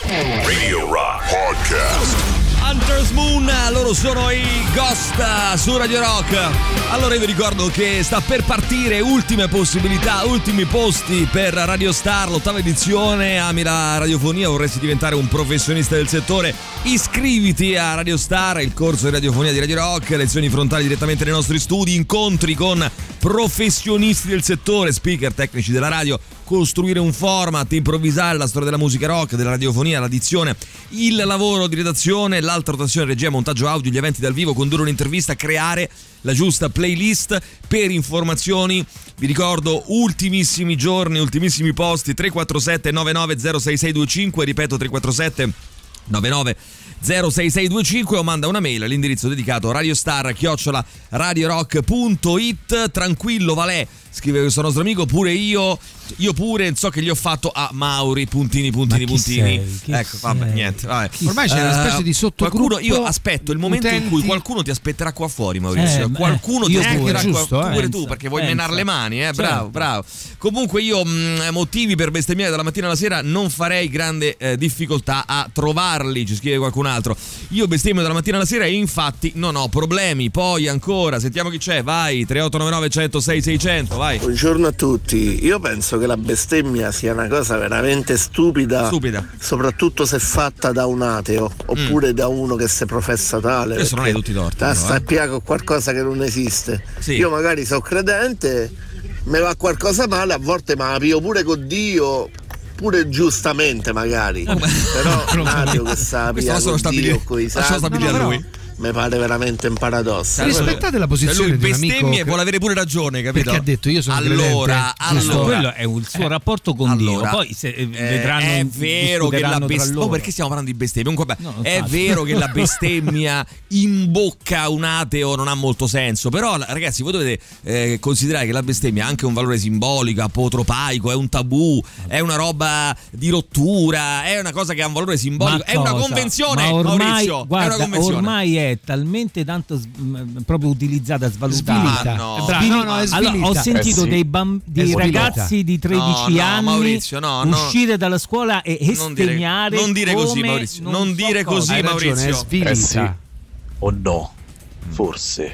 S2: Radio Rock Podcast.
S3: Hunter's Moon, loro sono i Ghost su Radio Rock. Allora io vi ricordo che sta per partire ultime possibilità, ultimi posti per Radio Star, l'ottava edizione. Ami la radiofonia, vorresti diventare un professionista del settore? Iscriviti a Radio Star, il corso di radiofonia di Radio Rock, lezioni frontali direttamente nei nostri studi, incontri con professionisti del settore, speaker, tecnici della radio, costruire un format, improvvisare la storia della musica rock, della radiofonia, l'addizione, il lavoro di redazione, l'alta rotazione, regia, montaggio audio, gli eventi dal vivo, condurre un'intervista, creare la giusta playlist. Per informazioni vi ricordo ultimissimi giorni, ultimissimi posti, tre quattro sette nove nove zero sei sei due cinque, ripeto tre quattro sette nove nove zero sei sei due cinque, o manda una mail all'indirizzo dedicato radiostar chiocciola radiorock punto it. Tranquillo Valè, scrive questo nostro amico, pure io io pure so che gli ho fatto a Mauri puntini puntini
S7: Ma chi
S3: puntini
S7: sei? Chi
S3: ecco vabbè
S7: sei?
S3: niente vabbè.
S4: Ormai c'è una specie di sottogruppo.
S3: Qualcuno, io aspetto il momento
S4: utenti.
S3: in cui qualcuno ti aspetterà qua fuori, Maurizio.
S7: Eh,
S3: qualcuno
S7: eh,
S3: ti
S7: io
S3: aspetterà
S4: pure,
S3: qua
S4: giusto, eh.
S3: pure tu,
S7: Pensa,
S3: perché vuoi
S7: pensa.
S3: menare le mani, eh? Bravo,
S7: Certo.
S3: bravo. Comunque io mh, motivi per bestemmiare dalla mattina alla sera non farei grande eh, difficoltà a trovarli, ci scrive qualcun altro. Io bestemmio dalla mattina alla sera e infatti non ho problemi. Poi ancora, sentiamo chi c'è, vai, tre otto nove nove uno zero sei sei zero zero, vai.
S8: Buongiorno a tutti, io penso che la bestemmia sia una cosa veramente stupida,
S3: Stupida.
S8: soprattutto se fatta da un ateo oppure da uno che si professa tale.
S3: Adesso non hai tutti i torti,
S8: Da
S3: però, eh.
S8: sta con qualcosa che non esiste.
S3: Sì.
S8: Io magari sono credente, me va qualcosa male, a volte me la pio pure con Dio, pure giustamente magari, però un ateo che sa
S3: Questo
S8: pia
S3: lascialo
S8: con
S3: stabilire-
S8: Dio, coi
S3: lascialo
S8: santi,
S3: stabilire a
S8: no,
S3: lui.
S8: però mi pare veramente un paradosso.
S4: Rispettate la posizione
S3: Se lui
S4: di un amico
S3: bestemmia e
S4: che-
S3: vuole avere pure ragione, capito?
S4: Perché ha detto io sono
S3: allora,
S4: credente, giusto?
S3: allora
S7: quello è il suo rapporto con
S3: allora,
S7: Dio. Poi se eh,
S3: eh,
S7: vedranno,
S3: è vero che la
S7: discuteranno tra
S3: bestemmia,
S7: loro.
S3: oh, perché stiamo parlando di bestemmia? Comunque, vabbè,
S7: No,
S3: è
S7: infatti.
S3: vero che la bestemmia in bocca a un ateo non ha molto senso, però ragazzi voi dovete eh, considerare che la bestemmia ha anche un valore simbolico, apotropaico, è un tabù, è una roba di rottura, è una cosa che ha un valore simbolico,
S7: Ma
S3: è una
S7: cosa?
S3: convenzione,
S7: Ma ormai,
S3: Maurizio,
S7: guarda,
S3: è una convenzione.
S7: ormai è talmente tanto s- m- proprio utilizzata, svalutata.
S4: Svilita.
S3: Ma no.
S4: Bravo, no, no, è
S7: Allora, ho
S4: svilita.
S7: sentito
S8: Eh sì.
S7: dei, bam- dei
S4: È svilita.
S7: ragazzi di tredici
S3: No, no,
S7: anni
S3: Maurizio, no, no.
S7: uscire dalla scuola e
S3: Non dire-
S7: estemmiare.
S3: non dire così,
S7: come
S3: Maurizio,
S7: non
S3: non
S7: so
S3: dire
S7: cosa.
S3: così,
S4: Hai ragione,
S3: Maurizio.
S4: è svilita.
S21: Eh sì. O no? Forse.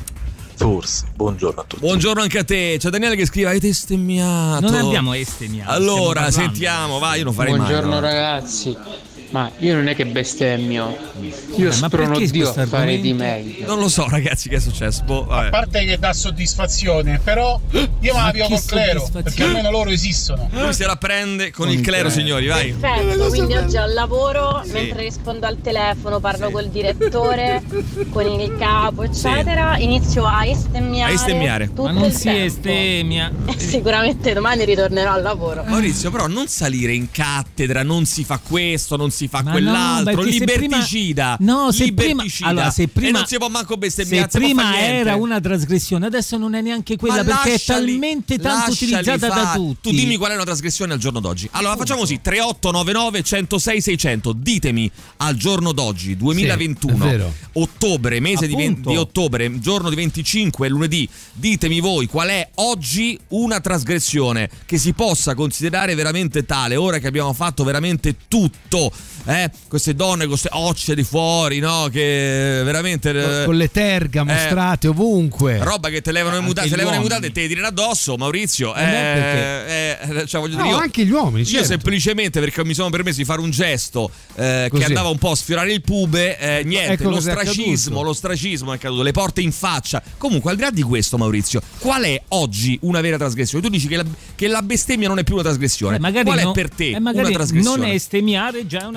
S21: Forse. Buongiorno a tutti.
S3: Buongiorno anche a te, c'è Daniele che scrive avete estemmiato.
S7: Non abbiamo estemmiato.
S3: Allora,
S7: stiamo parlando.
S3: sentiamo, vai, io non farei
S9: Buongiorno
S3: mai. no.
S9: ragazzi, ma io non è che bestemmio, io
S7: Eh, ma
S9: sprono
S7: perché
S9: Dio a
S7: questo
S9: fare di
S7: argomento?
S9: meglio.
S3: Non lo so, ragazzi, che è successo. Boh,
S10: A
S3: vabbè.
S10: parte che dà soddisfazione, però io me
S7: Ma
S10: la pio
S7: che
S10: col clero,
S7: soddisfazione?
S10: perché almeno loro esistono.
S3: Lui se la prende con
S7: Con
S3: il
S7: il
S3: clero,
S7: clero.
S3: signori, vai.
S20: Perfetto, quindi oggi al lavoro, mentre rispondo al telefono, parlo
S3: Sì.
S20: col direttore, con il capo, eccetera, inizio a estemmiare.
S3: A estemmiare.
S20: tutto
S7: Ma non
S20: il
S7: si
S20: tempo.
S7: estemmia.
S20: E sicuramente domani ritornerò al lavoro.
S3: Maurizio, però non salire in cattedra, non si fa questo, non si fa
S7: Ma
S3: quell'altro,
S7: no, perché se
S3: liberticida.
S7: prima- no, se prima-
S3: liberticida.
S7: allora, se prima-
S3: e non si può manco
S7: Se
S3: bestemmiare, non si può
S7: prima
S3: fare niente.
S7: era una trasgressione, adesso non è neanche quella,
S3: Ma
S7: perché
S3: lasciali-
S7: è talmente tanto
S3: lasciali
S7: utilizzata da
S3: fare.
S7: tutti.
S3: Tu dimmi qual è una trasgressione al giorno d'oggi. Allora facciamo così: tre otto nove nove uno zero sei sei zero zero. Ditemi al giorno d'oggi, duemilaventuno,
S4: Sì, è vero.
S3: ottobre, mese di, ven-
S7: Appunto.
S3: di ottobre, giorno di venticinque, lunedì. Ditemi voi qual è oggi una trasgressione che si possa considerare veramente tale, ora che abbiamo fatto veramente tutto. Eh? Queste donne con queste occe di fuori, no? Che veramente
S4: Con- con le terga mostrate ovunque.
S3: roba che te levano le
S7: Anche
S3: mutande,
S7: gli
S3: te levano le
S7: uomini.
S3: mutande e te le tirano addosso, Maurizio.
S7: Non è
S3: Eh, eh, cioè, voglio
S4: No,
S3: dire, io,
S4: anche gli uomini,
S3: io
S4: certo.
S3: semplicemente perché mi sono permesso di fare un gesto eh, che
S4: Così.
S3: andava un po' a sfiorare il pube, eh, niente,
S4: Ecco cos'è
S3: l'ostracismo,
S4: accaduto.
S3: l'ostracismo è accaduto, le porte in faccia. Comunque, al di là di questo, Maurizio, qual è oggi una vera trasgressione? Tu dici che la, che la bestemmia non è più una trasgressione.
S7: Eh, magari
S3: qual
S7: no-
S3: è per te
S7: eh, magari
S3: una trasgressione?
S7: non estemmiare già è una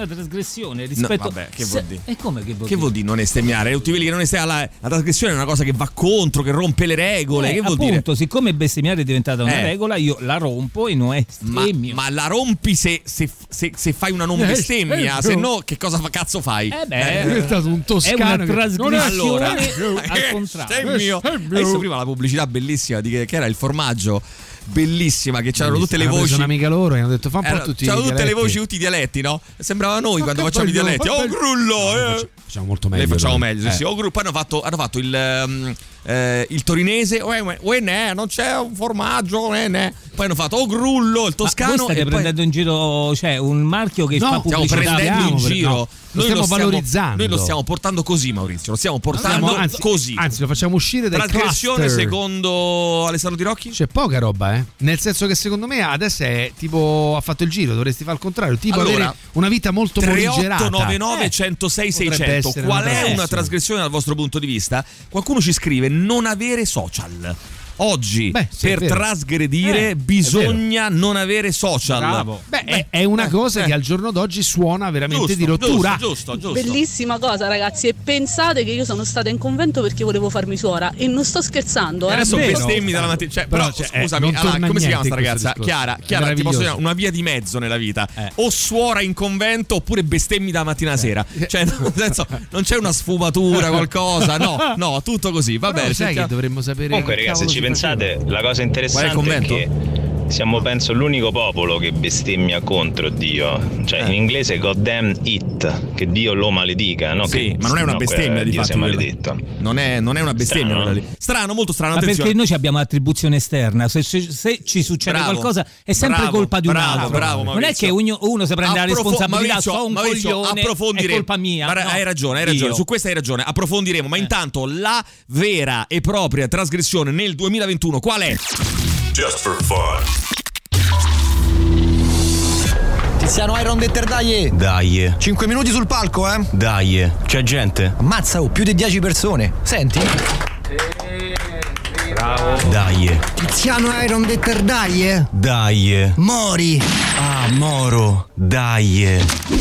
S7: una trasgressione rispetto
S3: no, vabbè, che vuol dire?
S7: E come che vuol
S3: che
S7: dire?
S3: vuol dire non estemmiare? Tutti quelli che non estemmiano, la, la trasgressione è una cosa che va contro, che rompe le regole.
S7: Eh,
S3: che vuol
S7: appunto,
S3: dire?
S7: siccome bestemmiare è diventata una
S3: Eh.
S7: regola, io la rompo e non è estemmio.
S3: Ma, ma la rompi se, se, se, se fai una non
S7: Eh,
S3: bestemmia,
S7: eh,
S3: se
S7: no.
S3: no, che cosa fa cazzo fai?
S7: Eh beh,
S3: Eh,
S4: è stato un
S7: è
S4: toscano
S7: una
S4: che-
S7: trasgressione
S3: allora,
S7: al contrario.
S3: bestemmio. Hai visto prima la pubblicità bellissima di che, che era il formaggio? Bellissima, che c'erano tutte le
S4: Hanno preso
S3: voci.
S4: un'amica loro e hanno detto fa un po'
S3: Erano-
S4: tutti i
S3: c'erano tutte le
S4: dialetti.
S3: voci, tutti i dialetti, no? Sembrava noi
S4: Ma
S3: quando
S4: che
S3: facciamo i
S4: bello,
S3: dialetti.
S4: fa
S3: Oh
S4: bello.
S3: grullo!
S4: No,
S3: eh.
S4: facciamo- facciamo molto meglio.
S3: Le facciamo
S4: noi.
S3: meglio, sì,
S4: Eh.
S3: sì. Oh, gru- poi hanno fatto, hanno fatto il, ehm, eh, il torinese. Uè, uè, uè, ne, non c'è un formaggio, ne, ne. Poi hanno fatto oh grullo, il toscano.
S7: Ma voi state
S3: e poi-
S7: prendendo in giro, cioè un marchio che
S3: No,
S7: fa
S3: stiamo
S7: pubblicità.
S3: prendendo in
S4: per-
S3: giro.
S4: no, lo
S3: Noi
S4: stiamo valorizzando.
S3: Noi lo stiamo portando così, Maurizio. Lo stiamo portando
S4: Stiamo- anzi,
S3: così.
S4: Anzi, lo facciamo uscire dai
S3: Trasgressione
S4: cluster.
S3: secondo Alessandro Di Rocchi?
S4: C'è poca roba, eh. Nel senso che secondo me adesso è tipo ha fatto il giro, dovresti fare il contrario, tipo
S3: Allora,
S4: avere una vita molto
S3: tre otto
S4: morigerata.
S3: nove nove
S4: Eh,
S3: uno zero sei
S4: potrebbe
S3: seicento.
S4: essere
S3: Qual
S4: una
S3: è una
S4: trasgressione.
S3: trasgressione dal vostro punto di vista? Qualcuno ci scrive non avere social. Oggi
S4: Beh, sì, è
S3: per
S4: vero.
S3: trasgredire
S4: Eh,
S3: bisogna non avere social.
S7: Bravo.
S4: Beh, è, è una cosa
S3: eh.
S4: che al giorno d'oggi suona veramente
S3: Giusto,
S4: di rottura.
S3: Giusto, giusto, giusto.
S25: Bellissima cosa, ragazzi. E pensate che io sono stata in convento perché volevo farmi suora. E non sto scherzando.
S3: E
S25: Eh.
S3: adesso
S25: Vero.
S3: bestemmi dalla mattina. Cioè,
S4: Però,
S3: però,
S4: cioè, eh,
S3: scusami,
S4: non
S3: allora,
S4: torna
S3: come si chiama
S4: niente
S3: sta
S4: in questo
S3: ragazza?
S4: discorso.
S3: Chiara,
S4: È
S3: Chiara ti posso
S4: meraviglioso.
S3: dire una via di mezzo nella vita.
S7: Eh.
S3: O suora in convento oppure bestemmi dalla mattina alla sera. Cioè, nel senso, non c'è una sfumatura, qualcosa. No, no, tutto così. Va
S4: Però
S3: bene.
S4: sai
S3: sentiamo-
S4: che dovremmo sapere.
S11: Comunque,
S4: che
S11: ragazzi, se
S4: cavolo
S11: ci
S4: si
S11: pensate,
S4: faceva.
S11: la cosa interessante
S3: Qual è il commento?
S11: è che siamo, penso, l'unico popolo che bestemmia contro Dio. Cioè,
S3: Eh.
S11: in inglese goddamn it, che Dio lo maledica, no?
S3: Sì,
S11: che,
S3: ma non è una
S11: no,
S3: bestemmia
S11: che
S3: di
S11: Dio
S3: fatto.
S11: sia
S3: quella.
S11: maledetto.
S3: Non è, non è una bestemmia
S11: Strano,
S3: quella
S11: no?
S3: lì. Strano, molto strano.
S7: Ma
S3: Attenzione.
S7: perché noi ci abbiamo attribuzione esterna, se, se- se ci succede
S3: Bravo,
S7: qualcosa è sempre
S3: bravo,
S7: colpa di un
S3: bravo,
S7: altro.
S3: bravo,
S7: non è
S3: Maurizio.
S7: che uno, uno si prende la
S3: Approfo-
S7: responsabilità,
S3: Maurizio,
S7: so un
S3: Maurizio,
S7: coglione, è
S3: approfondiremo.
S7: colpa mia.
S3: Guarda,
S7: No.
S3: hai ragione, hai ragione.
S7: Io.
S3: Su questa hai ragione. Approfondiremo. Ma intanto la vera e propria trasgressione nel duemilaventuno qual è?
S2: Just for fun.
S23: Tiziano Iron Detter, dai!
S12: Dai,
S23: cinque minuti sul palco, eh?
S12: dai, c'è gente.
S23: Ammazza, oh, più di dieci persone. Senti?
S12: Bravo. Dai,
S23: Tiziano Iron Detter, dai, eh?
S12: dai.
S23: Mori!
S12: Ah, Moro, dai.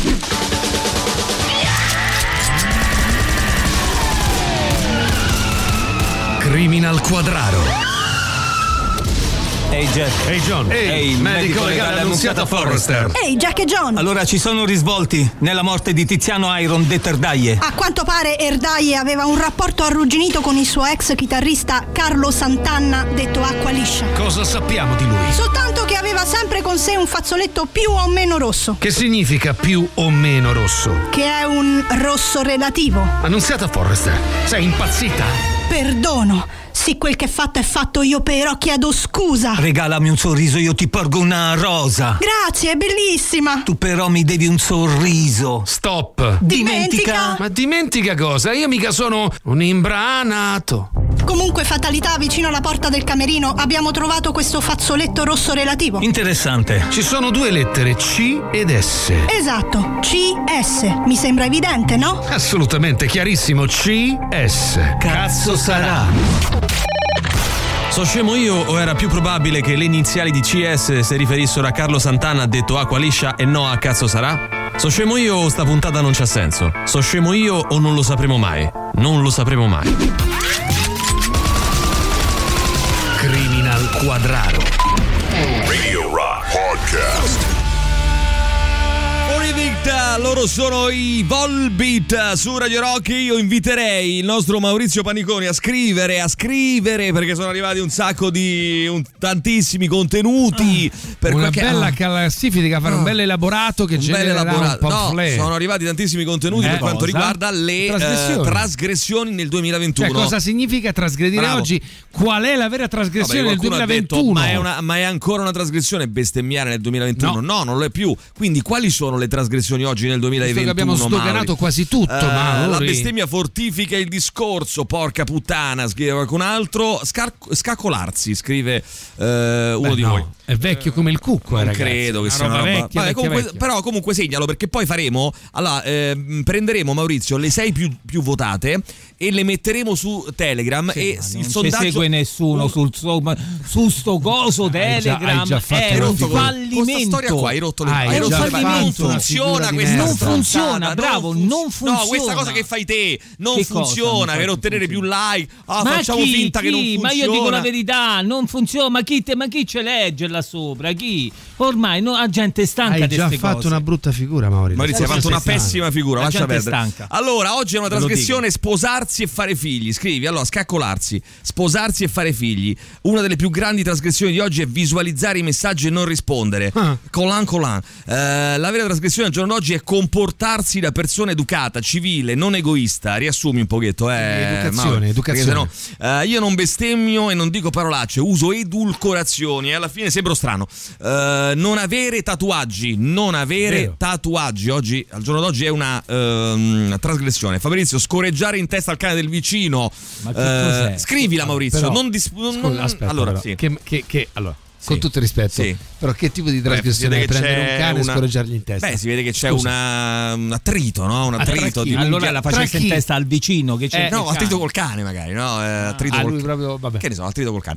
S1: Criminal Quadraro.
S12: Ehi Jack.
S1: Ehi John.
S12: Ehi, medico legale Annunziata Forrester.
S13: Ehi, Jack e John!
S12: Allora ci sono risvolti nella morte di Tiziano Iron Detter Daie.
S13: A quanto pare Erdaie aveva un rapporto arrugginito con il suo ex chitarrista Carlo Sant'Anna, detto Acqua Liscia.
S1: Cosa sappiamo di lui?
S13: Soltanto che aveva sempre con sé un fazzoletto più o meno rosso,
S1: Che significa più o meno rosso?
S13: che è un rosso relativo.
S1: Annunziata Forrester, sei impazzita?
S13: Perdono, sì, quel che è fatto è fatto, io però chiedo scusa.
S12: Regalami un sorriso, io ti porgo una rosa.
S13: Grazie, è bellissima.
S12: Tu però mi devi un sorriso.
S1: Stop.
S13: Dimentica.
S1: Ma dimentica cosa? Io mica sono un imbranato.
S13: Comunque, fatalità, vicino alla porta del camerino abbiamo trovato questo fazzoletto rosso relativo.
S12: Interessante.
S1: Ci sono due lettere, C ed S.
S13: Esatto, C S. Mi sembra evidente, no?
S1: Assolutamente chiarissimo, C S.
S12: Cazzo sarà?
S14: So scemo io o era più probabile che le iniziali di C S si riferissero a Carlo Sant'Anna detto Acqua Liscia e no a Cazzo sarà? So scemo io o sta puntata non c'ha senso? So scemo io o non lo sapremo mai? Non lo sapremo mai.
S1: Criminal Quadraro.
S2: Radio Rock Podcast.
S3: Vita, loro sono i Volbeat su Radio Rock. Io inviterei il nostro Maurizio Paniconi a scrivere, a scrivere perché sono arrivati un sacco di un, tantissimi contenuti per
S4: una
S3: qualche,
S4: bella
S3: ah,
S4: classifica, fare
S3: ah,
S4: un bel elaborato che
S3: un bel
S4: genererà
S3: elaborato.
S4: un
S3: No,
S4: pamphlet.
S3: sono arrivati tantissimi contenuti
S4: Eh,
S3: per quanto
S4: cosa?
S3: riguarda le
S4: Trasgressioni.
S3: eh, trasgressioni nel duemilaventuno.
S4: Cioè, cosa significa trasgredire
S3: Bravo.
S4: oggi? Qual è la vera trasgressione
S3: Vabbè,
S4: del
S3: qualcuno ha detto,
S4: duemilaventuno?
S3: ma, è una, ma è ancora una trasgressione bestemmiare nel duemilaventuno?
S4: No.
S3: No, non lo è più. Quindi quali sono le trasgressioni oggi nel duemilaventuno?
S4: Visto che abbiamo sdoganato
S3: Mauri?
S4: quasi tutto,
S3: Eh,
S4: Mauri.
S3: La bestemmia fortifica il discorso, porca puttana, scrive qualcun altro. Scar- scaccolarsi, scrive eh, uno
S4: Beh,
S3: di
S4: no,
S3: voi.
S4: È vecchio come il cucco,
S3: Non
S4: eh, ragazzi.
S3: credo che
S4: Una
S3: sia una
S4: roba
S3: roba.
S4: vecchia,
S3: Vabbè,
S4: vecchia,
S3: comunque,
S4: vecchia.
S3: Però comunque segnalo perché poi faremo. Allora, ehm, prenderemo Maurizio le sei più, più votate e le metteremo su Telegram.
S7: Sì,
S3: e
S7: ma
S3: il
S7: non ci
S3: sondaggio
S7: segue nessuno sul suo, su sto coso
S4: Hai già-
S7: Telegram.
S4: hai già fatto
S7: è
S4: una
S7: un
S4: figura.
S7: fallimento.
S3: Con sta storia qua hai rotto le
S4: Hai
S3: hai rotto
S4: già
S3: le
S4: fatto
S3: palle. Non
S4: una
S3: funziona funziona questa
S7: non
S3: stronzata,
S7: funziona, bravo,
S3: non, fun-
S7: non funziona.
S3: No, questa cosa che fai te non
S7: Che
S3: funziona
S7: cosa?
S3: per ottenere più like. Ah,
S7: ma
S3: facciamo
S7: chi,
S3: finta
S7: chi?
S3: che non funziona.
S7: Ma io dico la verità, non funziona. Ma chi, te, ma chi ce legge là sopra? Chi? Ormai no, la gente è stanca
S4: Hai
S7: di
S4: già
S7: queste
S4: fatto
S7: cose.
S4: una brutta figura, Maurizio.
S3: Maurizio, hai fatto una pessima figura,
S7: La
S3: lascia
S7: gente è
S3: perdere.
S7: stanca.
S3: Allora, oggi è una
S7: Te lo
S3: trasgressione sposarsi e fare figli. Scrivi, allora, scaccolarsi, sposarsi e fare figli. Una delle più grandi trasgressioni di oggi è visualizzare i messaggi e non rispondere.
S4: Ah.
S3: Colan colan. Eh, la vera trasgressione al giorno d'oggi è comportarsi da persona educata, civile, non egoista. Riassumi un pochetto, eh.
S4: Educazione,
S3: Mauro,
S4: educazione.
S3: perché sennò, eh, io non bestemmio e non dico parolacce, uso edulcorazioni e alla fine sembro strano. Eh, non avere tatuaggi, non avere
S4: Vero.
S3: tatuaggi oggi, al giorno d'oggi è una ehm, trasgressione. Fabrizio, scoreggiare in testa al cane del vicino.
S7: Ma che
S3: Eh,
S7: cos'è?
S3: scrivila, Maurizio.
S4: Però-
S3: non dis- non-
S4: Scusa, aspetta,
S3: allora,
S4: però,
S3: sì.
S4: che, che, che- allora,
S3: Sì.
S4: con tutto il rispetto,
S3: Sì.
S4: però che tipo di
S3: Beh,
S4: trasgressione
S3: si
S4: è
S3: vede che
S4: prendere
S3: c'è
S4: un cane
S3: una-
S4: e scorreggiargli in testa?
S3: Beh, si vede che c'è
S4: Scusa.
S3: una, un attrito, no? Un attrito di
S7: Allora
S3: unghia-
S7: la
S4: tra
S7: facesse in
S4: chi?
S7: testa al vicino che c'è.
S3: Eh, no, attrito col cane magari, no? Eh, attrito
S4: Ah,
S3: col
S4: lui proprio, vabbè.
S3: Che ne so, attrito col cane.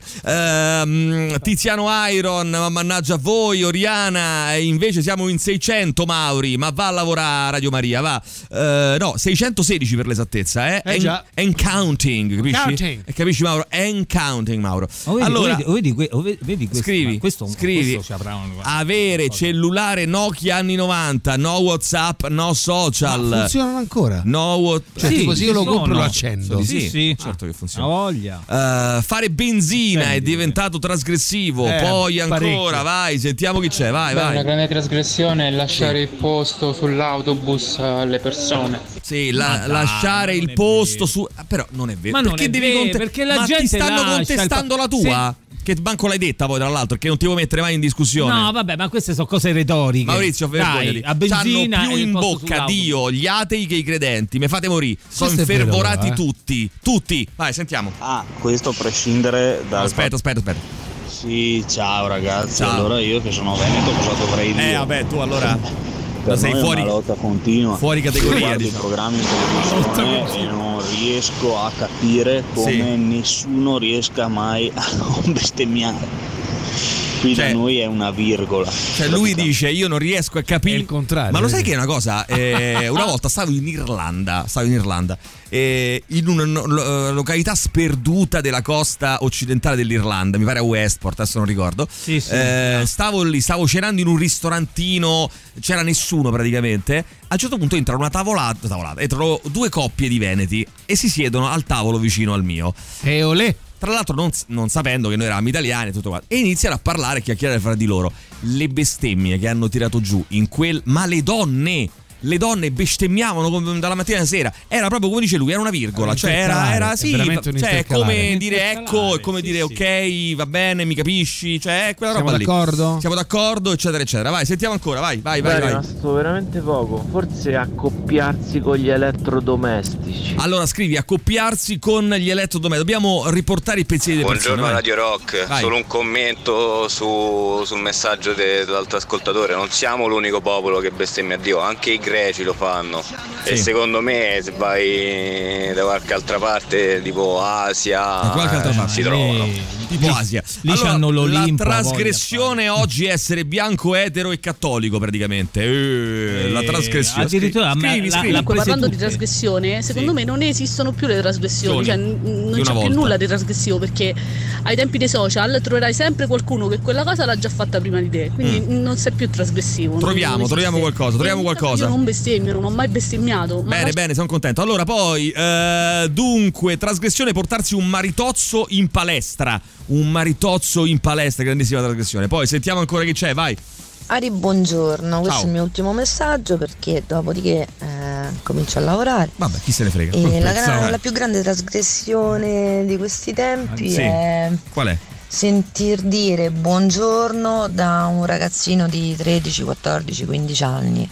S3: Ehm, Tiziano Iron, ma mannaggia a voi, Oriana, e invece siamo in seicento, Mauri, ma va a lavorare a Radio Maria, va. Eh, no, seicentosedici per l'esattezza, eh?
S4: Eh
S3: And-
S4: già.
S3: and counting, capisci?
S4: Counting.
S3: Eh, capisci, Mauro? And counting, Mauro.
S7: Oh, vedi,
S3: allora,
S7: vedi, vedi, que- oh, vedi, vedi questo,
S3: scrivi,
S7: ma questo,
S3: scrivi.
S7: questo ci avrà un-
S3: avere cellulare Nokia anni novanta, no WhatsApp, no social.
S4: Ma funzionano ancora?
S3: No What-
S4: Cioè,
S7: Sì,
S4: tipo, se io
S7: ci
S4: lo compro
S7: sono.
S4: lo accendo.
S3: Sì,
S7: Sì, sì.
S3: certo che
S7: Ha
S3: funziona.
S7: voglia.
S3: Uh, fare benzina
S7: Senti,
S3: è diventato trasgressivo.
S4: Eh,
S3: Poi ancora,
S4: parecchio.
S3: vai, sentiamo chi c'è. Vai,
S9: Beh, una
S3: vai.
S9: grande trasgressione è lasciare il posto sull'autobus alle persone.
S3: Sì, la-
S7: Ma dai,
S3: lasciare
S7: non
S3: il
S7: è
S3: posto
S7: vero.
S3: su. ah, Però non è vero.
S7: Ma non
S3: perché
S7: è
S3: devi
S7: vero,
S3: conte-
S7: perché la
S3: Ma
S7: gente
S3: ti stanno
S7: lascia il
S3: contestando
S7: fa-
S3: la tua? Che manco l'hai detta poi, tra l'altro, che non ti vuoi mettere mai in discussione.
S7: No, vabbè, ma queste sono cose retoriche.
S3: Maurizio, vergognati.
S7: Dai, a benzina
S3: C'hanno più
S7: e il
S3: in
S7: posto
S3: bocca
S7: sull'autobus.
S3: Dio gli atei che i credenti. Mi fate morire. Sono
S4: Questo è vero,
S3: infervorati
S4: però, eh.
S3: tutti. Tutti. Vai, sentiamo.
S5: Ah, questo a prescindere dal
S3: Aspetta, aspetta, aspetta.
S5: Sì, ciao ragazzi.
S3: Ciao.
S5: Allora io che sono veneto cosa dovrei dire?
S3: Eh, vabbè, tu allora.
S5: Per
S3: sei
S5: noi
S3: fuori-
S5: è una lotta continua.
S3: fuori categoria,
S5: Io guardo
S3: diciamo.
S5: i programmi in televisione e non riesco a capire come
S3: Sì.
S5: nessuno riesca mai a non bestemmiare. Qui
S3: Cioè-
S5: da noi è una virgola.
S3: Cioè lui dice io non riesco a capire.
S4: È il contrario,
S3: Ma lo sai
S4: vedi?
S3: che è una cosa? Eh, una volta stavo in Irlanda, stavo in Irlanda, eh, in una no- lo- località sperduta della costa occidentale dell'Irlanda, mi pare a Westport, adesso non ricordo.
S7: Sì, sì.
S3: Eh, stavo lì, stavo cenando in un ristorantino, c'era nessuno praticamente. A un certo punto entra una tavolata, tavolata entrano due coppie di veneti e si siedono al tavolo vicino al mio.
S4: E olè.
S3: Tra l'altro non, non sapendo che noi eravamo italiani e tutto quanto. E iniziano a parlare e chiacchierare fra di loro. Le bestemmie che hanno tirato giù in quel... Ma le donne... Le donne bestemmiavano come- dalla mattina alla sera. Era proprio come dice lui, era una virgola.
S4: Un
S3: Cioè era,
S4: intercalare,
S3: era
S4: è
S3: sì,
S4: veramente un
S3: cioè è
S4: intercalare.
S3: come dire ecco,
S7: Intercalare,
S3: è come
S7: sì,
S3: dire ok, va bene, mi capisci. Cioè è quella
S4: Siamo
S3: roba lì.
S4: d'accordo?
S3: Siamo d'accordo, eccetera, eccetera. Vai, sentiamo ancora, vai, vai, vai.
S6: Beh, è
S3: vai.
S6: rimasto veramente poco. Forse accoppiarsi con gli elettrodomestici.
S3: Allora scrivi accoppiarsi con gli elettrodomestici. Dobbiamo riportare i pensieri delle persone.
S11: Buongiorno
S3: vai.
S11: Radio Rock,
S3: Vai.
S11: solo un commento su- sul messaggio de- dell'altro ascoltatore, non siamo l'unico popolo che bestemmia a Dio, anche i greci lo fanno e
S3: Sì.
S11: secondo me se vai da qualche altra parte tipo Asia
S3: Da qualche altra
S11: eh,
S3: parte.
S11: si trovano.
S3: Tipo Asia.
S7: lì c'hanno l'Olimpo,
S3: la trasgressione oggi è essere bianco, etero e cattolico praticamente. Eh, la trasgressione.
S7: addirittura, ma
S3: scrivi,
S7: la-
S3: scrivi.
S7: la-
S25: Comunque,
S7: prese
S25: parlando di
S7: tutte.
S25: trasgressione, secondo
S3: Sì.
S25: me non esistono più le trasgressioni, cioè n-
S3: Di
S25: non
S3: una
S25: c'è
S3: volta.
S25: più nulla di trasgressivo perché ai tempi dei social troverai sempre qualcuno che quella cosa l'ha già fatta prima di te, quindi non sei più trasgressivo. non-
S3: Troviamo,
S25: non esiste.
S3: troviamo qualcosa, troviamo
S25: E
S3: qualcosa.
S25: Io non bestemmio, non ho mai bestemmiato. ma
S3: Bene,
S25: lascia-
S3: bene, sono contento. Allora, poi, eh, dunque, trasgressione portarsi un maritozzo in palestra. Un maritozzo in palestra, grandissima trasgressione. Poi sentiamo ancora chi c'è, vai.
S15: Ari, buongiorno, questo
S3: Ciao.
S15: è il mio ultimo messaggio perché dopodiché eh, comincio a lavorare.
S3: Vabbè, chi se ne frega.
S15: E la,
S3: Pensavo,
S15: gra-
S3: eh.
S15: la più grande trasgressione di questi tempi
S3: Sì.
S15: è
S3: Qual è?
S15: sentir dire buongiorno da un ragazzino di tredici, quattordici, quindici anni,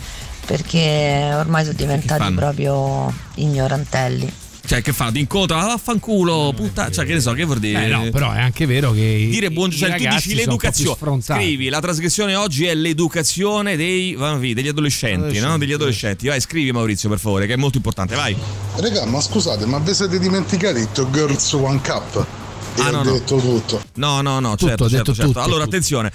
S15: perché ormai sono diventati
S3: fanno?
S15: proprio ignorantelli.
S3: Cioè, che fanno? Ti incontrano, ah, vaffanculo, puttana. Cioè, che ne so, che vuol dire?
S4: Eh no, però è anche vero che i-
S3: Dire buongiorno,
S4: i
S3: cioè tu
S4: ragazzi
S3: dici
S4: sono un po' più
S3: l'educazione.
S4: sfrontati.
S3: Scrivi, la trasgressione oggi è l'educazione dei va, vi, degli adolescenti,
S4: Adolescenti,
S3: no? Degli adolescenti. Vai, scrivi Maurizio, per favore, che è molto importante, vai.
S16: Raga, ma scusate, ma vi siete dimenticati Two Girls One Cup?
S3: Ah, no,
S16: ho
S3: no.
S16: detto tutto.
S3: No, no, no,
S4: Tutto,
S3: certo,
S4: ho
S3: certo,
S4: detto
S3: certo.
S4: tutto,
S3: Allora,
S4: tutto.
S3: attenzione,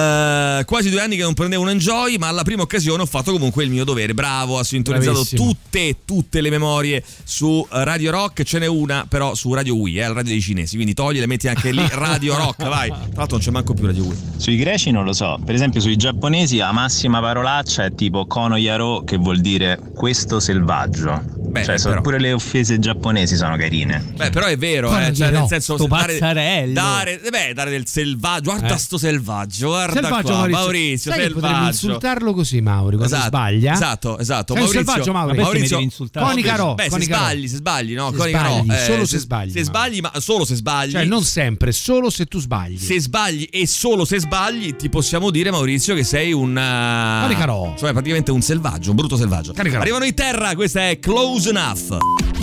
S3: eh, quasi due anni che non prendevo un Enjoy, ma alla prima occasione ho fatto comunque il mio dovere. Bravo, ha sintonizzato
S4: Bravissimo.
S3: tutte, tutte le memorie su Radio Rock. Ce n'è una però su Radio Wii, eh, la radio dei cinesi, quindi togli e metti anche lì Radio Rock, vai. Tra l'altro non c'è manco più Radio Wii.
S17: Sui greci non lo so, per esempio sui giapponesi la massima parolaccia è tipo Kono Yaro, che vuol dire questo selvaggio.
S3: Beh,
S17: cioè, sono
S3: però.
S17: pure le offese giapponesi sono carine.
S3: Beh, però è vero,
S17: Kono
S3: eh, cioè,
S17: Yaro,
S3: nel senso
S17: sto
S3: dare,
S17: pazzarello.
S3: dare, beh, dare del selvaggio, guarda
S4: Eh.
S3: sto selvaggio, guarda
S4: Selvaggio,
S3: qua,
S4: Maurizio.
S3: Maurizio,
S4: Sai che potremmo
S3: selvaggio.
S4: insultarlo così, Mauri, quando
S3: Esatto,
S4: sbaglia.
S3: esatto, esatto.
S4: Sei un
S3: Maurizio,
S4: selvaggio, Mauri.
S3: Maurizio,
S4: Conica Ro,
S3: beh, se
S4: Conica Ro.
S3: sbagli, se sbagli, no,
S4: Se
S3: Conica Ro,
S4: sbagli,
S3: eh,
S4: solo se sbagli,
S3: Se sbagli, ma solo se sbagli.
S4: Cioè, non sempre, solo se tu sbagli.
S3: Se sbagli e solo se sbagli, ti possiamo dire, Maurizio, che sei un uh,
S4: Conica Ro.
S3: cioè praticamente un selvaggio, un brutto selvaggio.
S4: Conica Ro.
S3: Arrivano in terra, questa è Close Enough.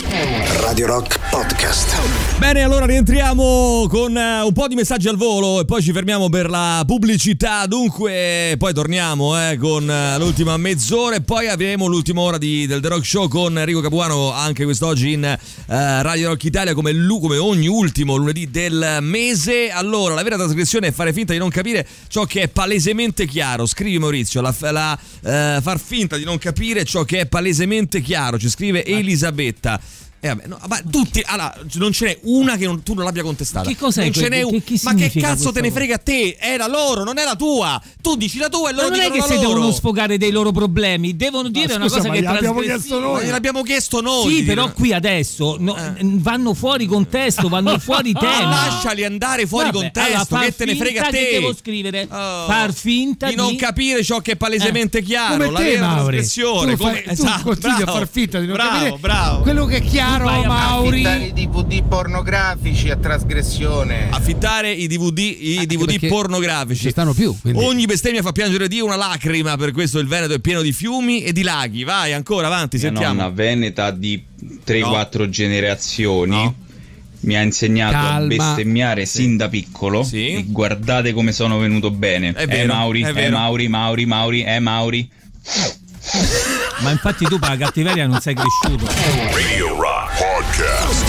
S1: Radio Rock Podcast.
S3: Bene, allora rientriamo con uh, un po' di messaggi al volo e poi ci fermiamo per la pubblicità. Dunque, poi torniamo eh, con uh, l'ultima mezz'ora e poi avremo l'ultima ora di, del The Rock Show con Enrico Capuano, anche quest'oggi in uh, Radio Rock Italia, come, lu- come ogni ultimo lunedì del mese. Allora, la vera trasgressione è fare finta di non capire ciò che è palesemente chiaro. Scrivi Maurizio, la, la uh, far finta di non capire ciò che è palesemente chiaro. Ci scrive Elisabetta. Eh vabbè, no, ma tutti, allora, non ce n'è una che non, tu non l'abbia contestata.
S7: Che cos'è
S3: Non ce
S7: que-
S3: n'è un-
S7: che- che
S3: ma che
S7: significa
S3: cazzo te
S7: questa
S3: ne
S7: cosa?
S3: frega a te? È la loro, non è la tua. Tu dici la tua e
S7: Ma
S3: loro
S7: non è
S3: dicono
S7: che
S3: la
S7: si
S3: loro.
S7: devono sfogare dei loro problemi, devono dire una
S3: scusa,
S7: cosa
S3: ma
S7: che è
S3: gliel'abbiamo
S7: trasgressiva.
S3: chiesto noi. Ma gliel'abbiamo chiesto noi
S7: Sì,
S3: di
S7: però
S3: dire-
S7: qui adesso no, vanno fuori contesto, vanno fuori tema.
S3: Lasciali andare fuori
S7: Vabbè,
S3: contesto,
S7: allora, far
S3: che te ne frega a
S7: finta
S3: te.
S7: che devo scrivere
S3: Oh,
S7: far finta
S3: di non capire ciò che è palesemente
S7: Eh.
S3: chiaro,
S4: Come
S3: la
S4: te,
S3: vera
S4: Mauri.
S3: trasgressione.
S4: Tu,
S3: Come-
S4: fai, tu
S3: esatto,
S4: continui
S3: bravo,
S4: a far finta di non
S3: bravo,
S4: capire
S3: bravo.
S4: quello che è chiaro,
S3: Vai a
S4: Mauri.
S18: Affittare i D V D pornografici a trasgressione.
S3: Affittare i D V D, i D V D
S4: perché
S3: pornografici.
S4: ci stanno più, quindi.
S3: Ogni bestemmia fa piangere Dio una lacrima, per questo il Veneto è pieno di fiumi e di laghi. Vai ancora avanti,
S19: Mia
S3: sentiamo.
S19: nonna veneta di tre quattro generazioni
S3: No.
S19: mi ha insegnato
S3: Calma.
S19: a bestemmiare sin da piccolo.
S3: Sì.
S19: E guardate come sono venuto bene.
S3: È
S19: eh
S3: vero,
S19: Mauri,
S3: è
S19: eh
S3: vero.
S19: Mauri, Mauri, Mauri, eh Mauri.
S7: Ma infatti tu per la cattiveria non sei cresciuto.
S2: Radio Rock Podcast.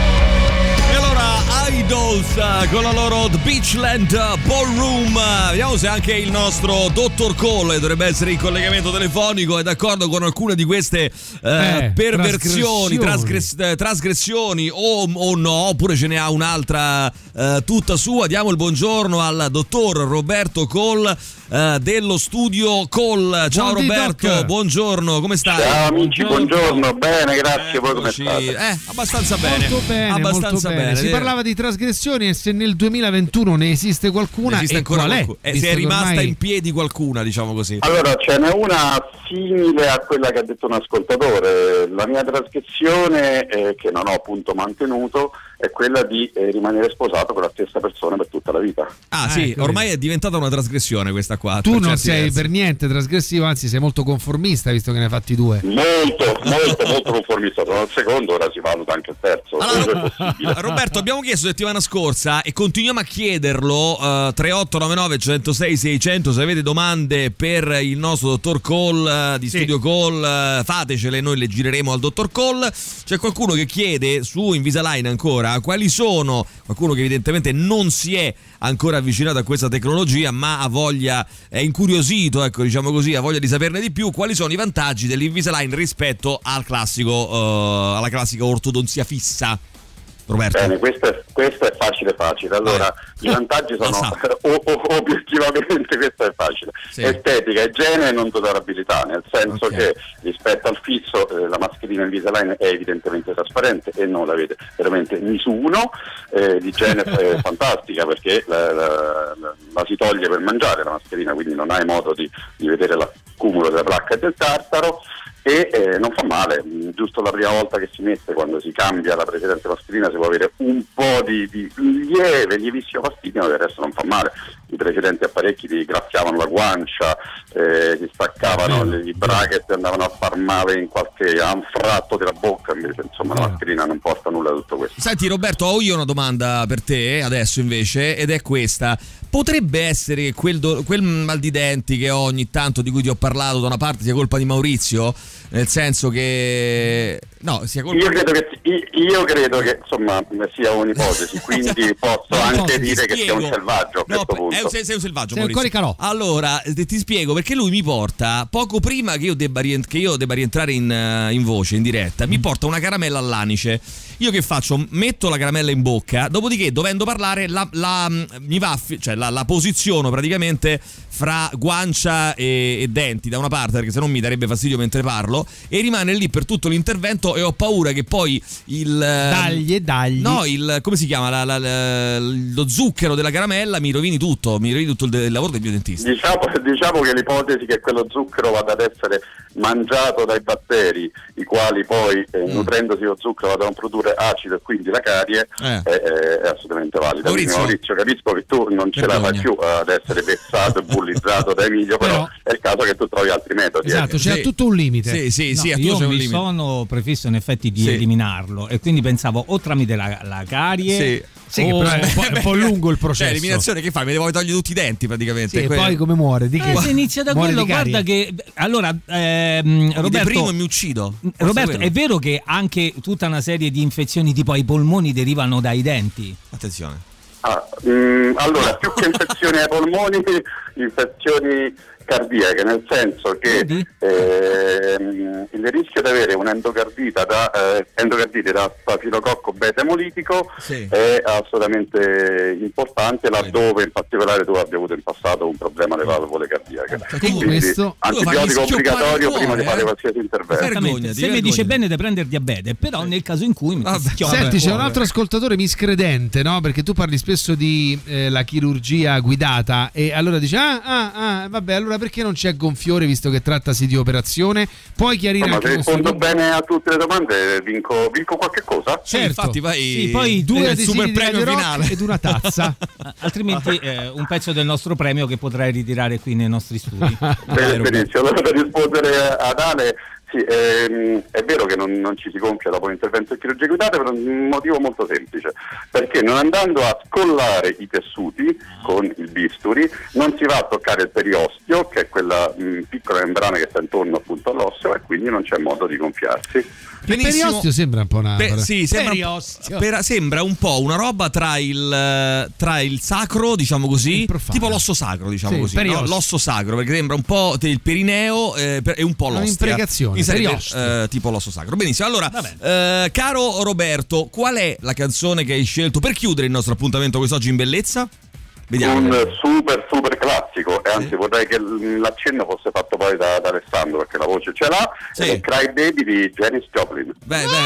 S3: E allora Idols eh, con la loro The Beachland Ballroom. Vediamo se anche il nostro dottor Cole, dovrebbe essere in collegamento telefonico, è d'accordo con alcune di queste eh,
S4: Eh,
S3: perversioni,
S4: trasgressioni.
S3: trasgress- eh, trasgressioni o, o no, oppure ce ne ha un'altra eh, tutta sua. Diamo il buongiorno al dottor Roberto Cole eh, dello studio Cole. Ciao
S4: Buondì,
S3: Roberto,
S4: doc.
S3: buongiorno, come stai?
S8: Ciao amici, buongiorno, bene, grazie, voi come
S3: Eccoci.
S8: state?
S3: Eh, abbastanza bene.
S4: Molto bene,
S3: abbastanza
S4: molto bene.
S3: bene.
S4: Si parlava di trasgressioni e se nel duemilaventuno ne esiste qualcuna,
S3: Esiste
S4: e
S3: ancora
S4: qual è?
S3: qualcuno. Eh,
S4: Visto
S3: se è
S4: che
S3: rimasta
S4: ormai-
S3: in piedi qualcuna, diciamo così.
S8: Allora, ce n'è una simile a quella che ha detto un ascoltatore. La mia trasgressione, eh, che non ho appunto mantenuto, è quella di eh, rimanere sposato con la stessa persona per tutta la vita.
S3: Ah sì,
S4: ecco,
S3: ormai è diventata una trasgressione questa qua.
S4: Tu
S3: per
S4: non
S3: certi
S4: sei
S3: versi.
S4: per niente trasgressivo, anzi sei molto conformista, visto che ne hai fatti due.
S8: Molto, molto, molto conformista. Sono al secondo, ora si valuta anche il terzo.
S3: Allora,
S8: Quello è possibile.
S3: Roberto, abbiamo chiesto settimana scorsa e continuiamo a chiederlo uh, tre otto nove nove uno zero sei sei zero zero. Se avete domande per il nostro dottor Cole uh, di
S4: Sì.
S3: Studio Cole, uh, fatecele, noi le gireremo al dottor Cole. C'è qualcuno che chiede su Invisalign ancora quali sono, qualcuno che evidentemente non si è ancora avvicinato a questa tecnologia ma ha voglia, è incuriosito, ecco, diciamo così, ha voglia di saperne di più. Quali sono i vantaggi dell'Invisalign rispetto al classico uh, alla classica ortodonzia fissa? Roberto.
S8: Bene, questo è, questo è facile facile. Allora, i vantaggi sono o, o, obiettivamente questo è facile.
S3: Sì.
S8: Estetica, igiene e non tollerabilità, nel senso
S3: Ok.
S8: che rispetto al fisso eh, la mascherina Invisalign è evidentemente trasparente e non la vede veramente nessuno. Eh, l'igiene è fantastica perché la, la, la, la si toglie per mangiare la mascherina, quindi non hai modo di, di vedere l'accumulo della placca e del tartaro. E eh, non fa male, mh, giusto la prima volta che si mette, quando si cambia la precedente mascherina si può avere un po' di, di lieve, lievissimo fastidio, ma del resto non fa male. I precedenti apparecchi ti graffiavano la guancia, eh, ti staccavano le, i bracket, andavano a far male in qualche anfratto della bocca, invece insomma la mascherina non porta nulla da tutto questo.
S3: Senti Roberto, ho io una domanda per te adesso invece, ed è questa. potrebbe essere che quel, do, quel mal di denti che ho ogni tanto, di cui ti ho parlato, da una parte sia colpa di Maurizio, nel senso che no, sia colpa
S8: io
S3: di...
S8: credo che io credo che insomma sia un'ipotesi, quindi posso anche dire che sia un selvaggio a questo
S3: no,
S8: punto.
S3: È un, sei, sei un selvaggio,
S4: sei ancora calò.
S3: Allora ti spiego perché lui mi porta poco prima che io debba, rient- che io debba rientrare in, uh, in voce, in diretta, mi porta una caramella all'anice. Io che faccio? Metto la caramella in bocca, dopodiché dovendo parlare la, la, mi va, cioè la, la posiziono praticamente fra guancia e, e denti da una parte, perché se no mi darebbe fastidio mentre parlo, e rimane lì per tutto l'intervento e ho paura che poi il
S4: dagli e dagli
S3: no il come si chiama la, la, la, lo zucchero della caramella mi rovini tutto, mi rovini tutto il, il lavoro del mio dentista.
S8: Diciamo, diciamo che l'ipotesi che quello zucchero vada ad essere mangiato dai batteri, i quali poi eh, mm. nutrendosi lo zucchero vadano a produrre acido e quindi la carie, eh. è, è assolutamente valida.
S3: Maurizio.
S8: Maurizio, capisco che tu non ce Vergogna. la fai più ad essere vessato e bullizzato da Emilio, però, però è il caso che tu trovi altri metodi.
S4: Esatto,
S8: eh.
S4: c'è
S3: sì.
S4: tutto un limite.
S3: Sì, sì,
S7: no,
S3: sì,
S7: io
S3: c'è un
S7: mi
S3: limite.
S7: sono prefisso in effetti di
S3: sì.
S7: eliminarlo, e quindi pensavo o tramite la, la carie.
S3: Sì.
S4: Sì,
S7: oh,
S4: però è un, po', è un po' lungo il processo.
S3: Cioè, eliminazione che fai? Mi devo togliere tutti i denti praticamente.
S4: Sì, e
S3: que-
S4: poi come muore? Di che?
S7: Eh, se inizia da
S4: Muore
S7: quello,
S4: di carie.
S7: guarda che allora ehm, Roberto,
S3: primo mi uccido.
S7: Roberto, è vero che anche tutta una serie di infezioni tipo ai polmoni derivano dai denti?
S3: Attenzione.
S8: Ah, mh, allora, più che infezioni ai polmoni, infezioni cardiache, nel senso che ehm, il rischio di avere un'endocardita da eh, endocardite da stafilococco beta emolitico sì. è assolutamente importante, laddove in particolare tu abbia avuto in passato un problema alle valvole cardiache.
S7: Eh,
S8: Quindi
S7: questo,
S8: antibiotico obbligatorio cuore, prima eh? di fare qualsiasi intervento.
S7: Vergognati, se mi dice bene di prendere diabete, però sì. nel caso in cui mi schiova.
S4: Senti, c'è un altro ascoltatore miscredente, no? Perché tu parli spesso di eh, la chirurgia guidata, e allora dice ah ah ah vabbè, allora perché non c'è gonfiore visto che trattasi di operazione? Puoi chiarire
S8: no,
S4: anche
S8: se
S4: questo?
S8: rispondo bene a tutte le domande vinco, vinco qualche cosa?
S3: Certo. Sì, infatti vai
S7: sì, poi
S4: due
S3: il super premio finale
S4: ed una tazza.
S7: Altrimenti eh, un pezzo del nostro premio che potrai ritirare qui nei nostri studi.
S8: Bene, benissimo. Allora, per rispondere ad Ale, sì, ehm, è vero che non, non ci si gonfia dopo l'intervento di chirurgia guidata per un motivo molto semplice, perché non andando a scollare i tessuti con il bisturi non si va a toccare il periosteo, che è quella mh, piccola membrana che sta intorno appunto all'osseo, e quindi non c'è modo di gonfiarsi.
S4: Il periosteo sembra un po' una
S3: Pe- sì, sembra un, per, sembra un po' una roba tra il tra il sacro, diciamo così, tipo l'osso sacro, diciamo
S4: sì,
S3: così, no? L'osso sacro, perché sembra un po' il perineo eh, e un po' l'ostia.
S4: Un'imprecazione,
S3: eh, tipo l'osso sacro. Benissimo. Allora, eh, caro Roberto, qual è la canzone che hai scelto per chiudere il nostro appuntamento quest'oggi in bellezza? Vediamo.
S8: Un super super classico, e anzi sì. vorrei che l'accenno fosse fatto poi da, da Alessandro, perché la voce ce l'ha, sì. è Cry Baby di Janis Joplin.
S3: Beh, beh.